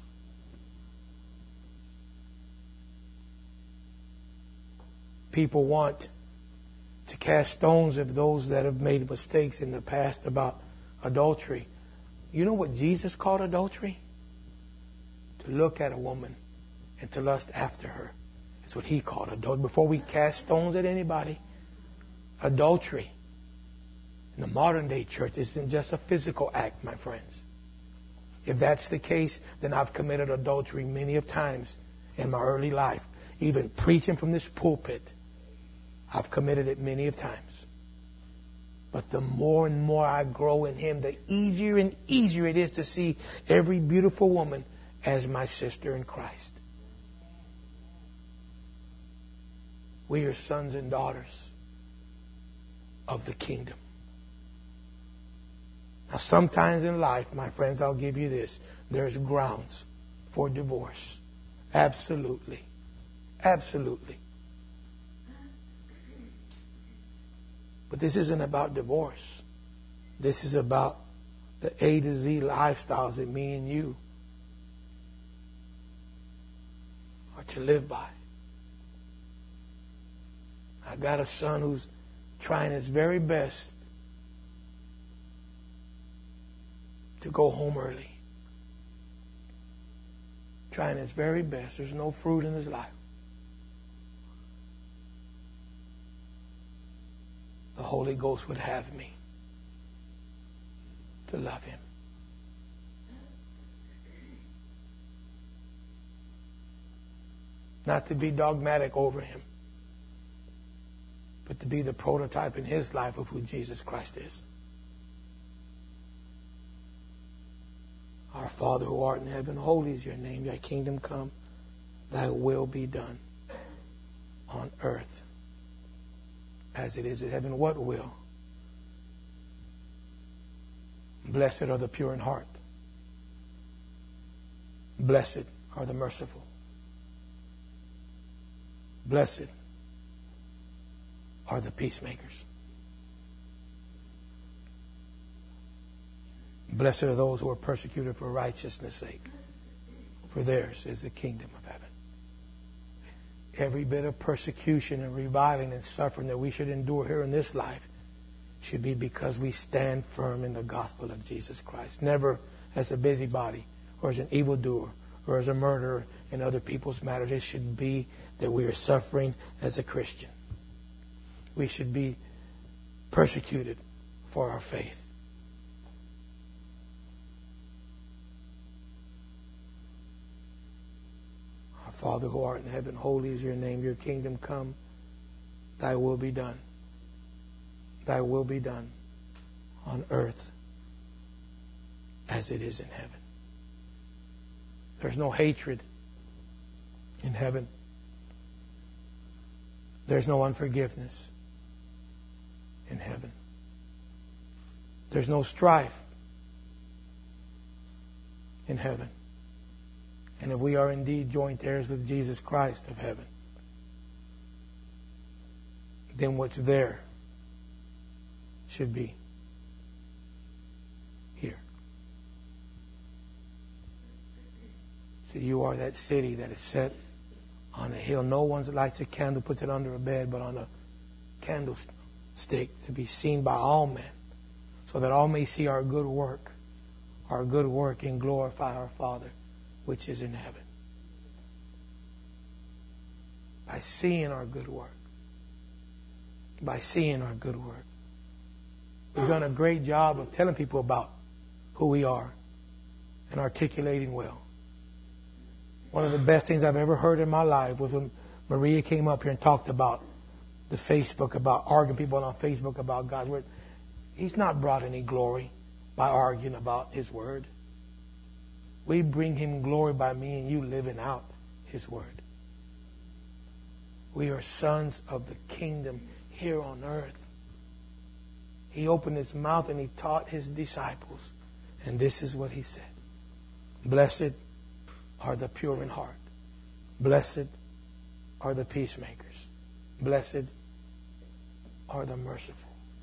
people want to cast stones at those that have made mistakes in the past about adultery. You know what Jesus called adultery? To look at a woman and to lust after her. That's what he called adultery. Before we cast stones at anybody, adultery in the modern day church isn't just a physical act, my friends. If that's the case, then I've committed adultery many of times in my early life. Even preaching from this pulpit, I've committed it many of times. But the more and more I grow in Him, the easier and easier it is to see every beautiful woman as my sister in Christ. We are sons and daughters of the kingdom. Now, sometimes in life, my friends, I'll give you this. There's grounds for divorce. Absolutely. Absolutely. But this isn't about divorce. This is about the A to Z lifestyles that me and you are to live by. I got a son who's trying his very best to go home early. Trying his very best. There's no fruit in his life. The Holy Ghost would have me to love him. Not to be dogmatic over him, but to be the prototype in his life of who Jesus Christ is. Our Father who art in heaven, holy is your name. Thy kingdom come, thy will be done on earth as it is in heaven. What will? Blessed are the pure in heart. Blessed are the merciful. Blessed are the peacemakers. Blessed are those who are persecuted for righteousness' sake, for theirs is the kingdom of heaven. Every bit of persecution and reviling and suffering that we should endure here in this life should be because we stand firm in the gospel of Jesus Christ. Never as a busybody or as an evildoer or as a murderer in other people's matters. It should be that we are suffering as a Christian. We should be persecuted for our faith. Our Father who art in heaven, holy is your name. Your kingdom come. Thy will be done. Thy will be done on earth as it is in heaven. There's no hatred in heaven. There's no unforgiveness in heaven. There's no strife in heaven. And if we are indeed joint heirs with Jesus Christ of heaven, then what's there should be here. So you are that city that is set on a hill. No one lights a candle, puts it under a bed, but on a candlestick to be seen by all men, so that all may see our good work, our good work, and glorify our Father which is in heaven. By seeing our good work. By seeing our good work. We've done a great job of telling people about who we are and articulating well. One of the best things I've ever heard in my life was when Maria came up here and talked about the Facebook, about arguing people on Facebook about God's Word. He's not brought any glory by arguing about His Word. We bring Him glory by me and you living out His Word. We are sons of the kingdom here on earth. He opened His mouth and He taught His disciples. And this is what He said. Blessed are the pure in heart. Blessed are the peacemakers. Blessed are the merciful.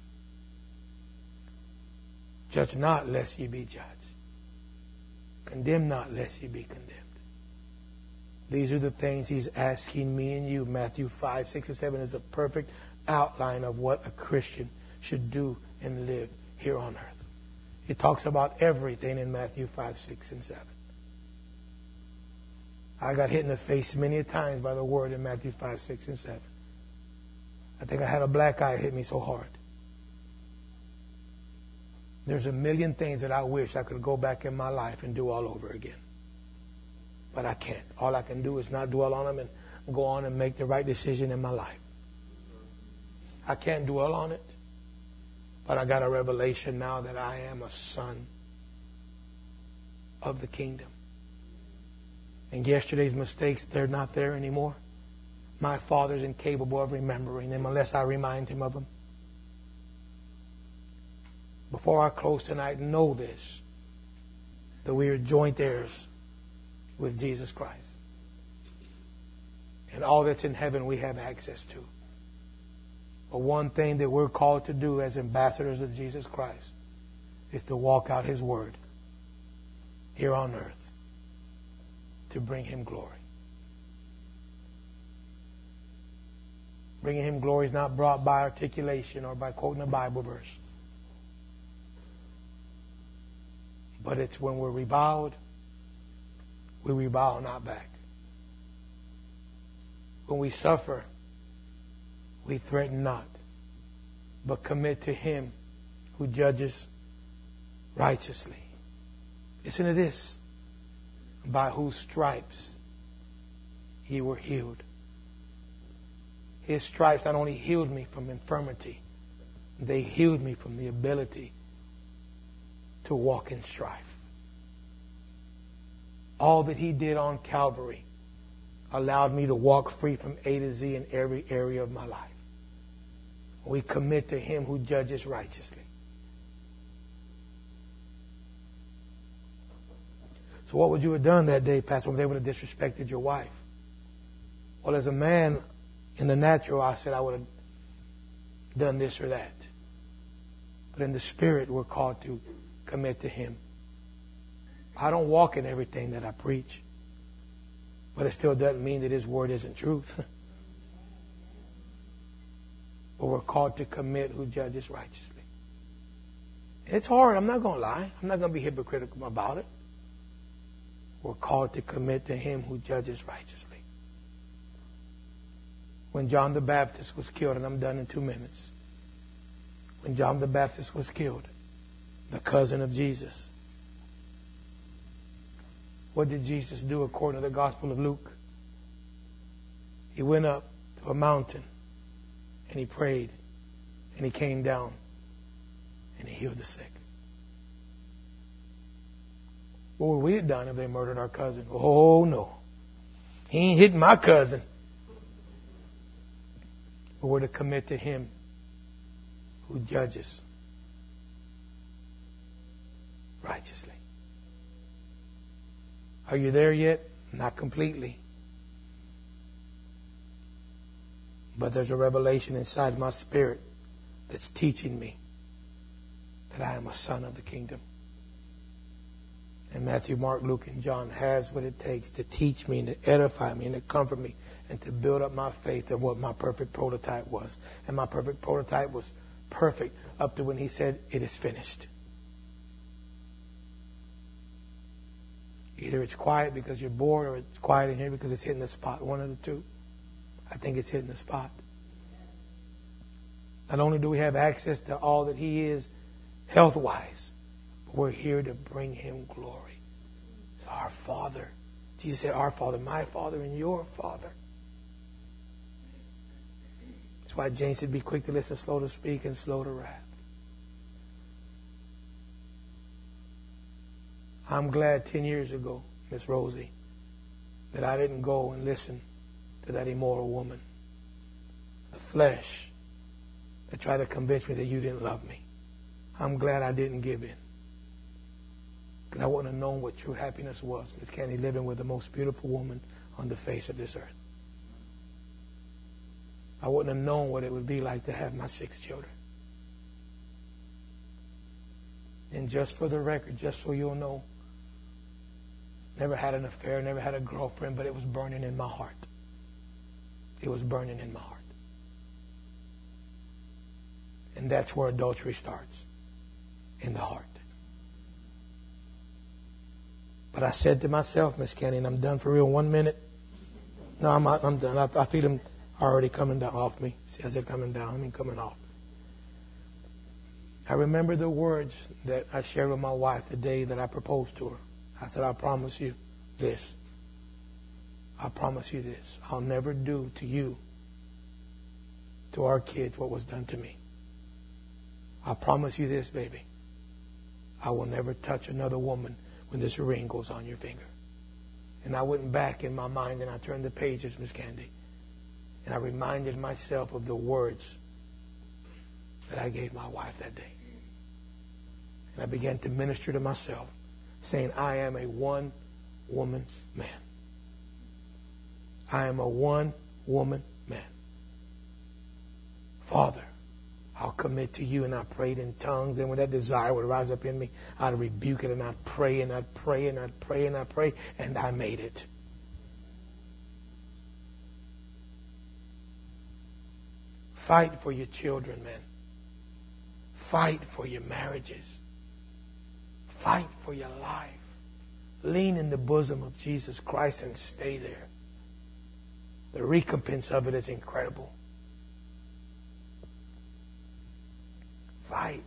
Judge not, lest ye be judged. Condemn not, lest ye be condemned. These are the things He's asking me and you. Matthew five, six, and seven is a perfect outline of what a Christian should do and live here on earth. It talks about everything in Matthew five, six, and seven. I got hit in the face many a times by the word in Matthew five, six, and seven. I think I had a black eye hit me so hard. There's a million things that I wish I could go back in my life and do all over again. But I can't. All I can do is not dwell on them and go on and make the right decision in my life. I can't dwell on it. But I got a revelation now that I am a son of the kingdom. And yesterday's mistakes, they're not there anymore. My Father's incapable of remembering them unless I remind Him of them. Before I close tonight, know this, that we are joint heirs with Jesus Christ. And all that's in heaven we have access to. But one thing that we're called to do as ambassadors of Jesus Christ is to walk out His word here on earth to bring Him glory. Bringing Him glory is not brought by articulation or by quoting a Bible verse. But it's when we're reviled, we revile not back. When we suffer, we threaten not, but commit to Him who judges righteously. Listen to this. By whose stripes ye were healed. His stripes not only healed me from infirmity, they healed me from the ability to walk in strife. All that He did on Calvary allowed me to walk free from A to Z in every area of my life. We commit to Him who judges righteously. So what would you have done that day, Pastor, when they would have disrespected your wife? Well, as a man in the natural, I said I would have done this or that. But in the Spirit, we're called to commit to Him. I don't walk in everything that I preach. But it still doesn't mean that His word isn't truth. But we're called to commit who judges righteously. It's hard. I'm not going to lie. I'm not going to be hypocritical about it. We're called to commit to Him who judges righteously. When John the Baptist was killed, and I'm done in two minutes. When John the Baptist was killed, the cousin of Jesus, what did Jesus do according to the Gospel of Luke? He went up to a mountain and He prayed and He came down and He healed the sick. What would we have done if they murdered our cousin? Oh no. He ain't hitting my cousin. But we're to commit to Him who judges righteously. Are you there yet? Not completely. But there's a revelation inside my spirit that's teaching me that I am a son of the kingdom. And Matthew, Mark, Luke, and John has what it takes to teach me and to edify me and to comfort me and to build up my faith of what my perfect prototype was. And my perfect prototype was perfect up to when He said, "It is finished." Either it's quiet because you're bored or it's quiet in here because it's hitting the spot. One of the two. I think it's hitting the spot. Not only do we have access to all that He is health-wise, but we're here to bring Him glory. It's our Father. Jesus said, "Our Father, my Father, and your Father." That's why James said, "Be quick to listen, slow to speak, and slow to wrath." I'm glad ten years ago, Miss Rosie, that I didn't go and listen to that immoral woman. The flesh that tried to convince me that you didn't love me. I'm glad I didn't give in. Because I wouldn't have known what true happiness was, Miss Candy, living with the most beautiful woman on the face of this earth. I wouldn't have known what it would be like to have my six children. And just for the record, just so you'll know, never had an affair, never had a girlfriend, but it was burning in my heart. It was burning in my heart. And that's where adultery starts. In the heart. But I said to myself, Miss Kenny, and I'm done for real, one minute. No, I'm not, I'm done. I, I feel them already coming down off me. See, as they're coming down, I mean coming off. I remember the words that I shared with my wife the day that I proposed to her. I said, I promise you this. I promise you this. I'll never do to you, to our kids, what was done to me. I promise you this, baby. I will never touch another woman when this ring goes on your finger. And I went back in my mind and I turned the pages, Miss Candy. And I reminded myself of the words that I gave my wife that day. And I began to minister to myself, saying, I am a one-woman man. I am a one-woman man. Father, I'll commit to you. And I prayed in tongues. And when that desire would rise up in me, I'd rebuke it and I'd pray and I'd pray and I'd pray and I'd pray. And I made it. Fight for your children, man. Fight for your marriages. Fight for your life. Lean in the bosom of Jesus Christ and stay there. The recompense of it is incredible. Fight.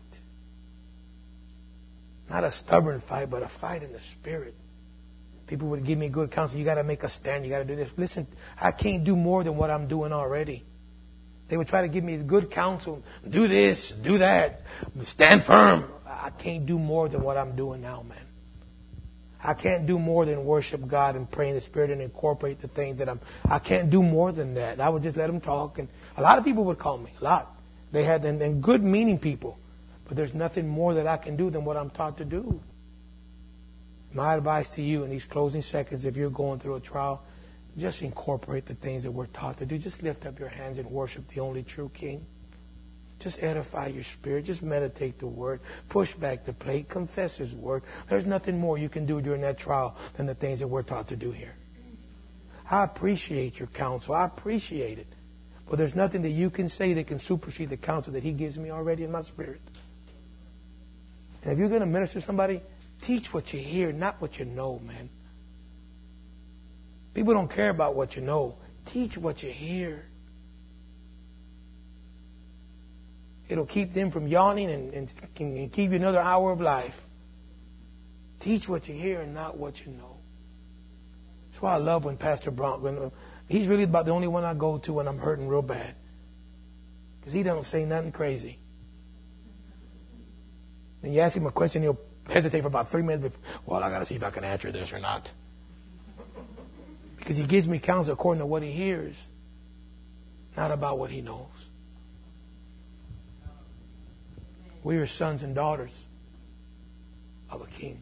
Not a stubborn fight, but a fight in the spirit. People would give me good counsel. You got to make a stand. You got to do this. Listen, I can't do more than what I'm doing already. They would try to give me good counsel. Do this, do that. Stand firm. I can't do more than what I'm doing now, man. I can't do more than worship God and pray in the Spirit and incorporate the things that I'm... I can't do more than that. I would just let them talk. And a lot of people would call me. A lot. They had, and, and good meaning people. But there's nothing more that I can do than what I'm taught to do. My advice to you in these closing seconds, if you're going through a trial, just incorporate the things that we're taught to do. Just lift up your hands and worship the only true King. Just edify your spirit. Just meditate the Word. Push back the plate. Confess His Word. There's nothing more you can do during that trial than the things that we're taught to do here. I appreciate your counsel. I appreciate it. But there's nothing that you can say that can supersede the counsel that He gives me already in my spirit. And if you're going to minister to somebody, teach what you hear, not what you know, man. People don't care about what you know. Teach what you hear. It'll keep them from yawning and, and, and keep you another hour of life. Teach what you hear and not what you know. That's why I love when Pastor Bronk, when, he's really about the only one I go to when I'm hurting real bad. Because he don't say nothing crazy. And you ask him a question, he'll hesitate for about three minutes before, well, I got to see if I can answer this or not. Because he gives me counsel according to what he hears, not about what he knows. We are sons and daughters of a king.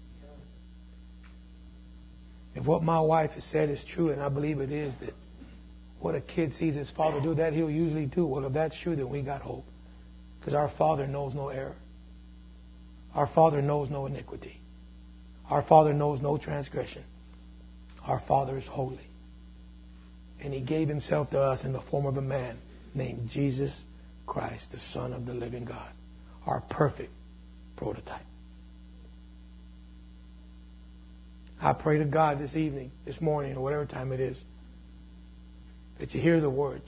If what my wife has said is true, and I believe it is, that what a kid sees his father do, that he'll usually do. Well, if that's true, then we got hope. Because our Father knows no error. Our Father knows no iniquity. Our Father knows no transgression. Our Father is holy. And He gave Himself to us in the form of a man named Jesus Christ, the Son of the living God. Our perfect prototype. I pray to God this evening, this morning, or whatever time it is, that you hear the words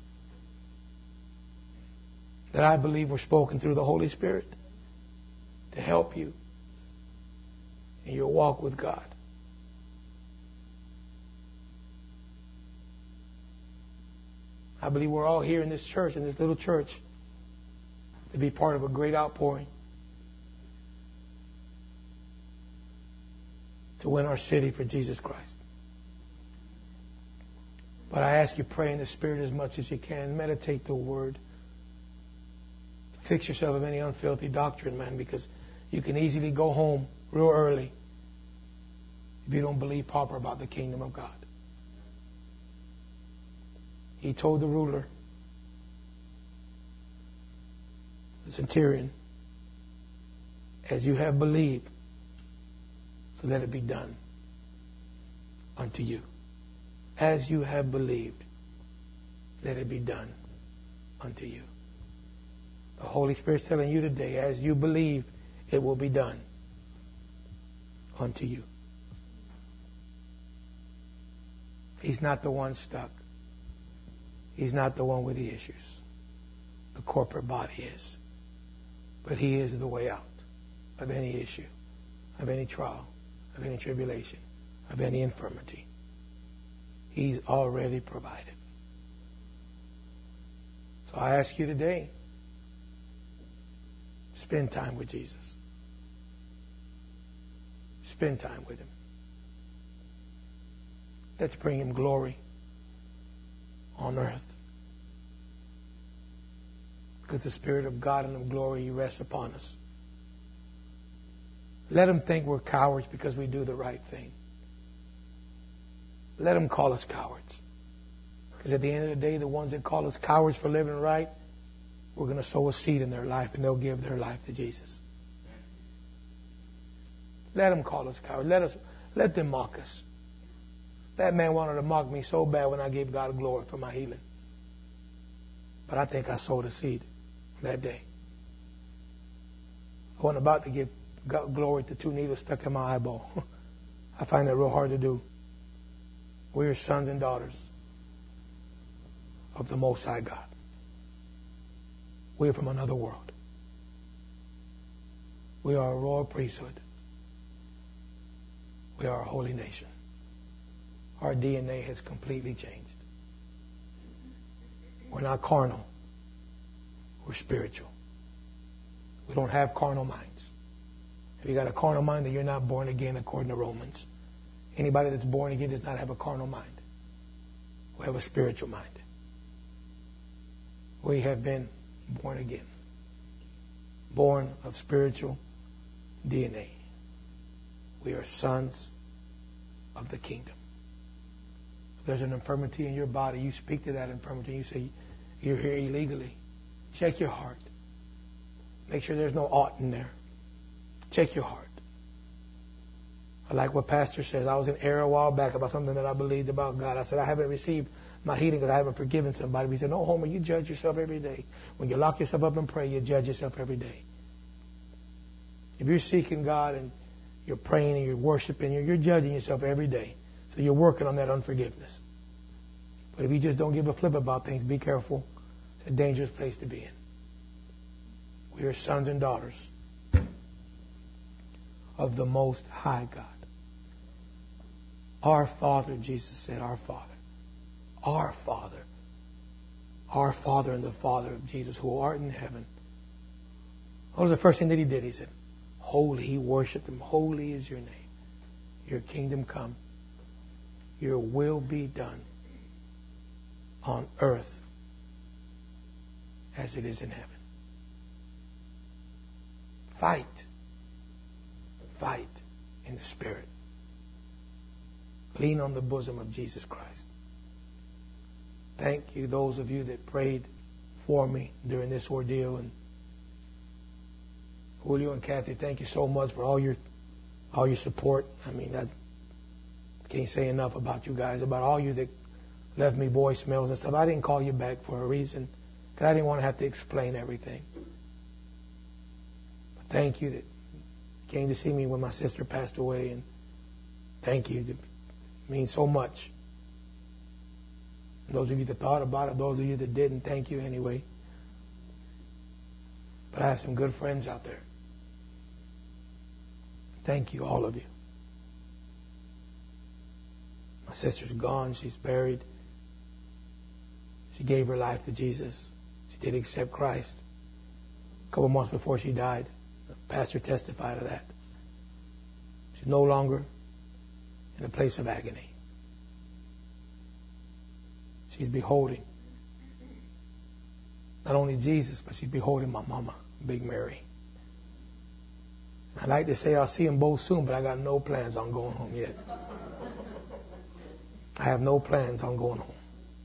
that I believe were spoken through the Holy Spirit to help you in your walk with God. I believe we're all here in this church, in this little church, to be part of a great outpouring to win our city for Jesus Christ. But I ask you, pray in the Spirit as much as you can. Meditate the Word. Fix yourself of any unfilthy doctrine, man, because you can easily go home real early if you don't believe proper about the kingdom of God. He told the ruler, the centurion, as you have believed, so let it be done unto you. As you have believed, let it be done unto you. The Holy Spirit's telling you today, as you believe, it will be done unto you. He's not the one stuck. He's not the one with the issues. The corporate body is. But He is the way out of any issue, of any trial, of any tribulation, of any infirmity. He's already provided. So I ask you today, spend time with Jesus. Spend time with Him. Let's bring Him glory on earth. Because the Spirit of God and of glory rests upon us. Let them think we're cowards because we do the right thing. Let them call us cowards. Because at the end of the day, the ones that call us cowards for living right, we're going to sow a seed in their life and they'll give their life to Jesus. Let them call us cowards. Let us, let them mock us. That man wanted to mock me so bad when I gave God glory for my healing. But I think I sowed a seed that day. I wasn't about to give God glory to two needles stuck in my eyeball. I find that real hard to do. We are sons and daughters of the Most High God. We are from another world. We are a royal priesthood. We are a holy nation. Our D N A has completely changed. We're not carnal. We're spiritual. We don't have carnal minds. If you got a carnal mind, then you're not born again according to Romans. Anybody that's born again does not have a carnal mind. We have a spiritual mind. We have been born again. Born of spiritual D N A. We are sons of the kingdom. If there's an infirmity in your body, you speak to that infirmity. You say, you're here illegally. Check your heart. Make sure there's no ought in there. Check your heart. I like what Pastor says. I was in error a while back about something that I believed about God. I said, I haven't received my healing because I haven't forgiven somebody. He said, no, Homer, you judge yourself every day. When you lock yourself up and pray, you judge yourself every day. If you're seeking God and you're praying and you're worshiping, you're, you're judging yourself every day. So you're working on that unforgiveness. But if you just don't give a flip about things, be careful. It's a dangerous place to be in. We are sons and daughters of the Most High God. Our Father, Jesus said, our Father. Our Father. Our Father and the Father of Jesus who art in heaven. What was the first thing that He did? He said, holy. He worshiped Him. Holy is your name. Your kingdom come. Your will be done on earth as it is in heaven. Fight. Fight in the Spirit. Lean on the bosom of Jesus Christ. Thank you, those of you that prayed for me during this ordeal. And Julio and Kathy, thank you so much for all your all your support. I mean, I can't say enough about you guys, about all you that left me voicemails and stuff. I didn't call you back for a reason, because I didn't want to have to explain everything. But thank you that came to see me when my sister passed away, and thank you. It means so much. Those of you that thought about it, those of you that didn't, thank you anyway. But I have some good friends out there. Thank you, all of you. My sister's gone. She's buried. She gave her life to Jesus. She did accept Christ. A couple months before she died, the pastor testified to that. She's no longer in a place of agony. She's beholding not only Jesus, but she's beholding my mama, Big Mary. I'd like to say I'll see them both soon, but I got no plans on going home yet. I have no plans on going home.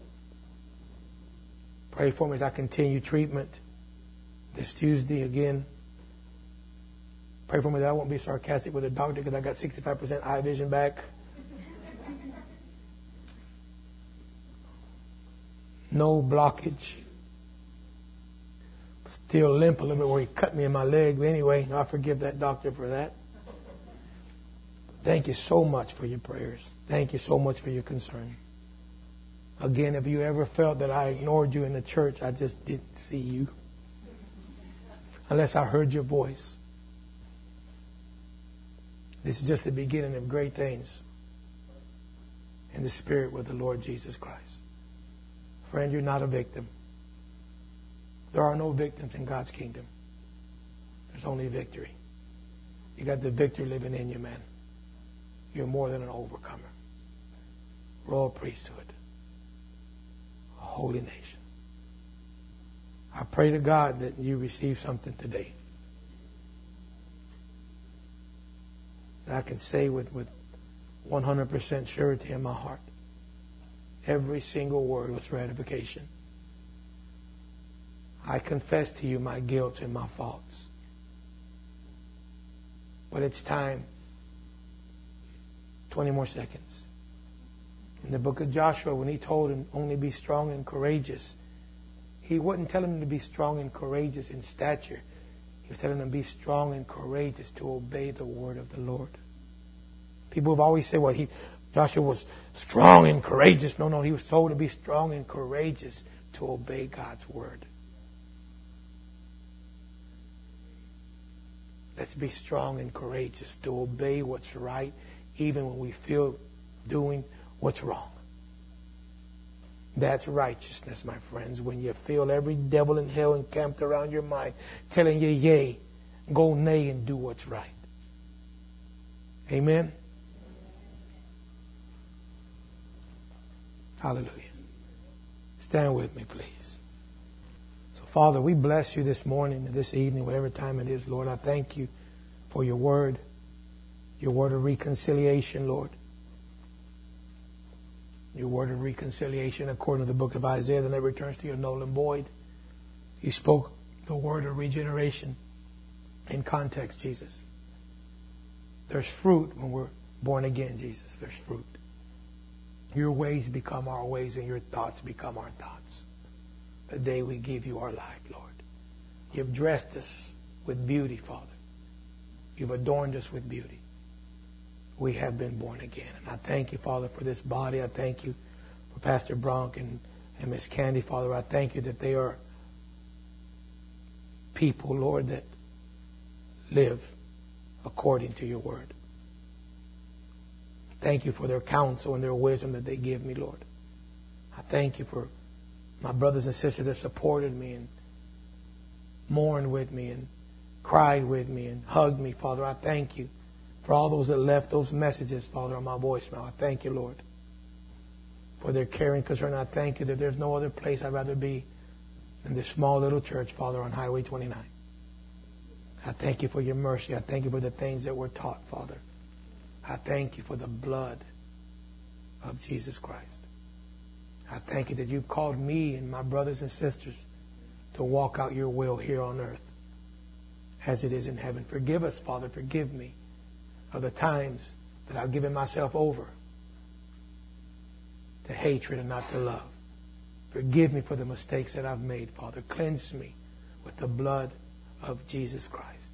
Pray for me as I continue treatment this Tuesday again. Pray for me that I won't be sarcastic with the doctor because I got sixty-five percent eye vision back. No blockage. Still limp a little bit where he cut me in my leg. But anyway, I forgive that doctor for that. Thank you so much for your prayers. Thank you so much for your concern. Again, if you ever felt that I ignored you in the church, I just didn't see you. unless I heard your voice. This is just the beginning of great things in the Spirit with the Lord Jesus Christ. Friend, you're not a victim. There are no victims in God's kingdom. There's only victory. You got the victory living in you, man. You're more than an overcomer. Royal priesthood. A holy nation. I pray to God that you receive something today. That I can say with, with one hundred percent surety in my heart. Every single word was for edification. I confess to you my guilt and my faults. But it's time. twenty more seconds. In the book of Joshua, when he told him only be strong and courageous, he wouldn't tell him to be strong and courageous in stature. He was telling him to be strong and courageous to obey the word of the Lord. People have always said, well, he, Joshua was strong and courageous. No, no, he was told to be strong and courageous to obey God's word. Let's be strong and courageous to obey what's right, even when we feel doing what's wrong. That's righteousness, my friends. When you feel every devil in hell encamped around your mind, telling you yay, go nay and do what's right. Amen? Hallelujah. Stand with me, please. So, Father, we bless you this morning, this evening, whatever time it is, Lord. I thank you for your word, your word of reconciliation, Lord. Your word of reconciliation according to the book of Isaiah that never returns to you null and void. You spoke the word of regeneration in context, Jesus. There's fruit when we're born again, Jesus. There's fruit. Your ways become our ways and your thoughts become our thoughts. The day we give you our life, Lord. You've dressed us with beauty, Father. You've adorned us with beauty. We have been born again. And I thank you, Father, for this body. I thank you for Pastor Bronk and, and Miss Candy, Father. I thank you that they are people, Lord, that live according to your word. Thank you for their counsel and their wisdom that they give me, Lord. I thank you for my brothers and sisters that supported me and mourned with me and cried with me and hugged me, Father. I thank you for all those that left those messages, Father, on my voicemail. I thank you, Lord, for their caring concern. I thank you that there's no other place I'd rather be than this small little church, Father, on Highway twenty-nine. I thank you for your mercy. I thank you for the things that were taught, Father. I thank you for the blood of Jesus Christ. I thank you that you've called me and my brothers and sisters to walk out your will here on earth as it is in heaven. Forgive us, Father. Forgive me of the times that I've given myself over to hatred and not to love. Forgive me for the mistakes that I've made, Father. Cleanse me with the blood of Jesus Christ.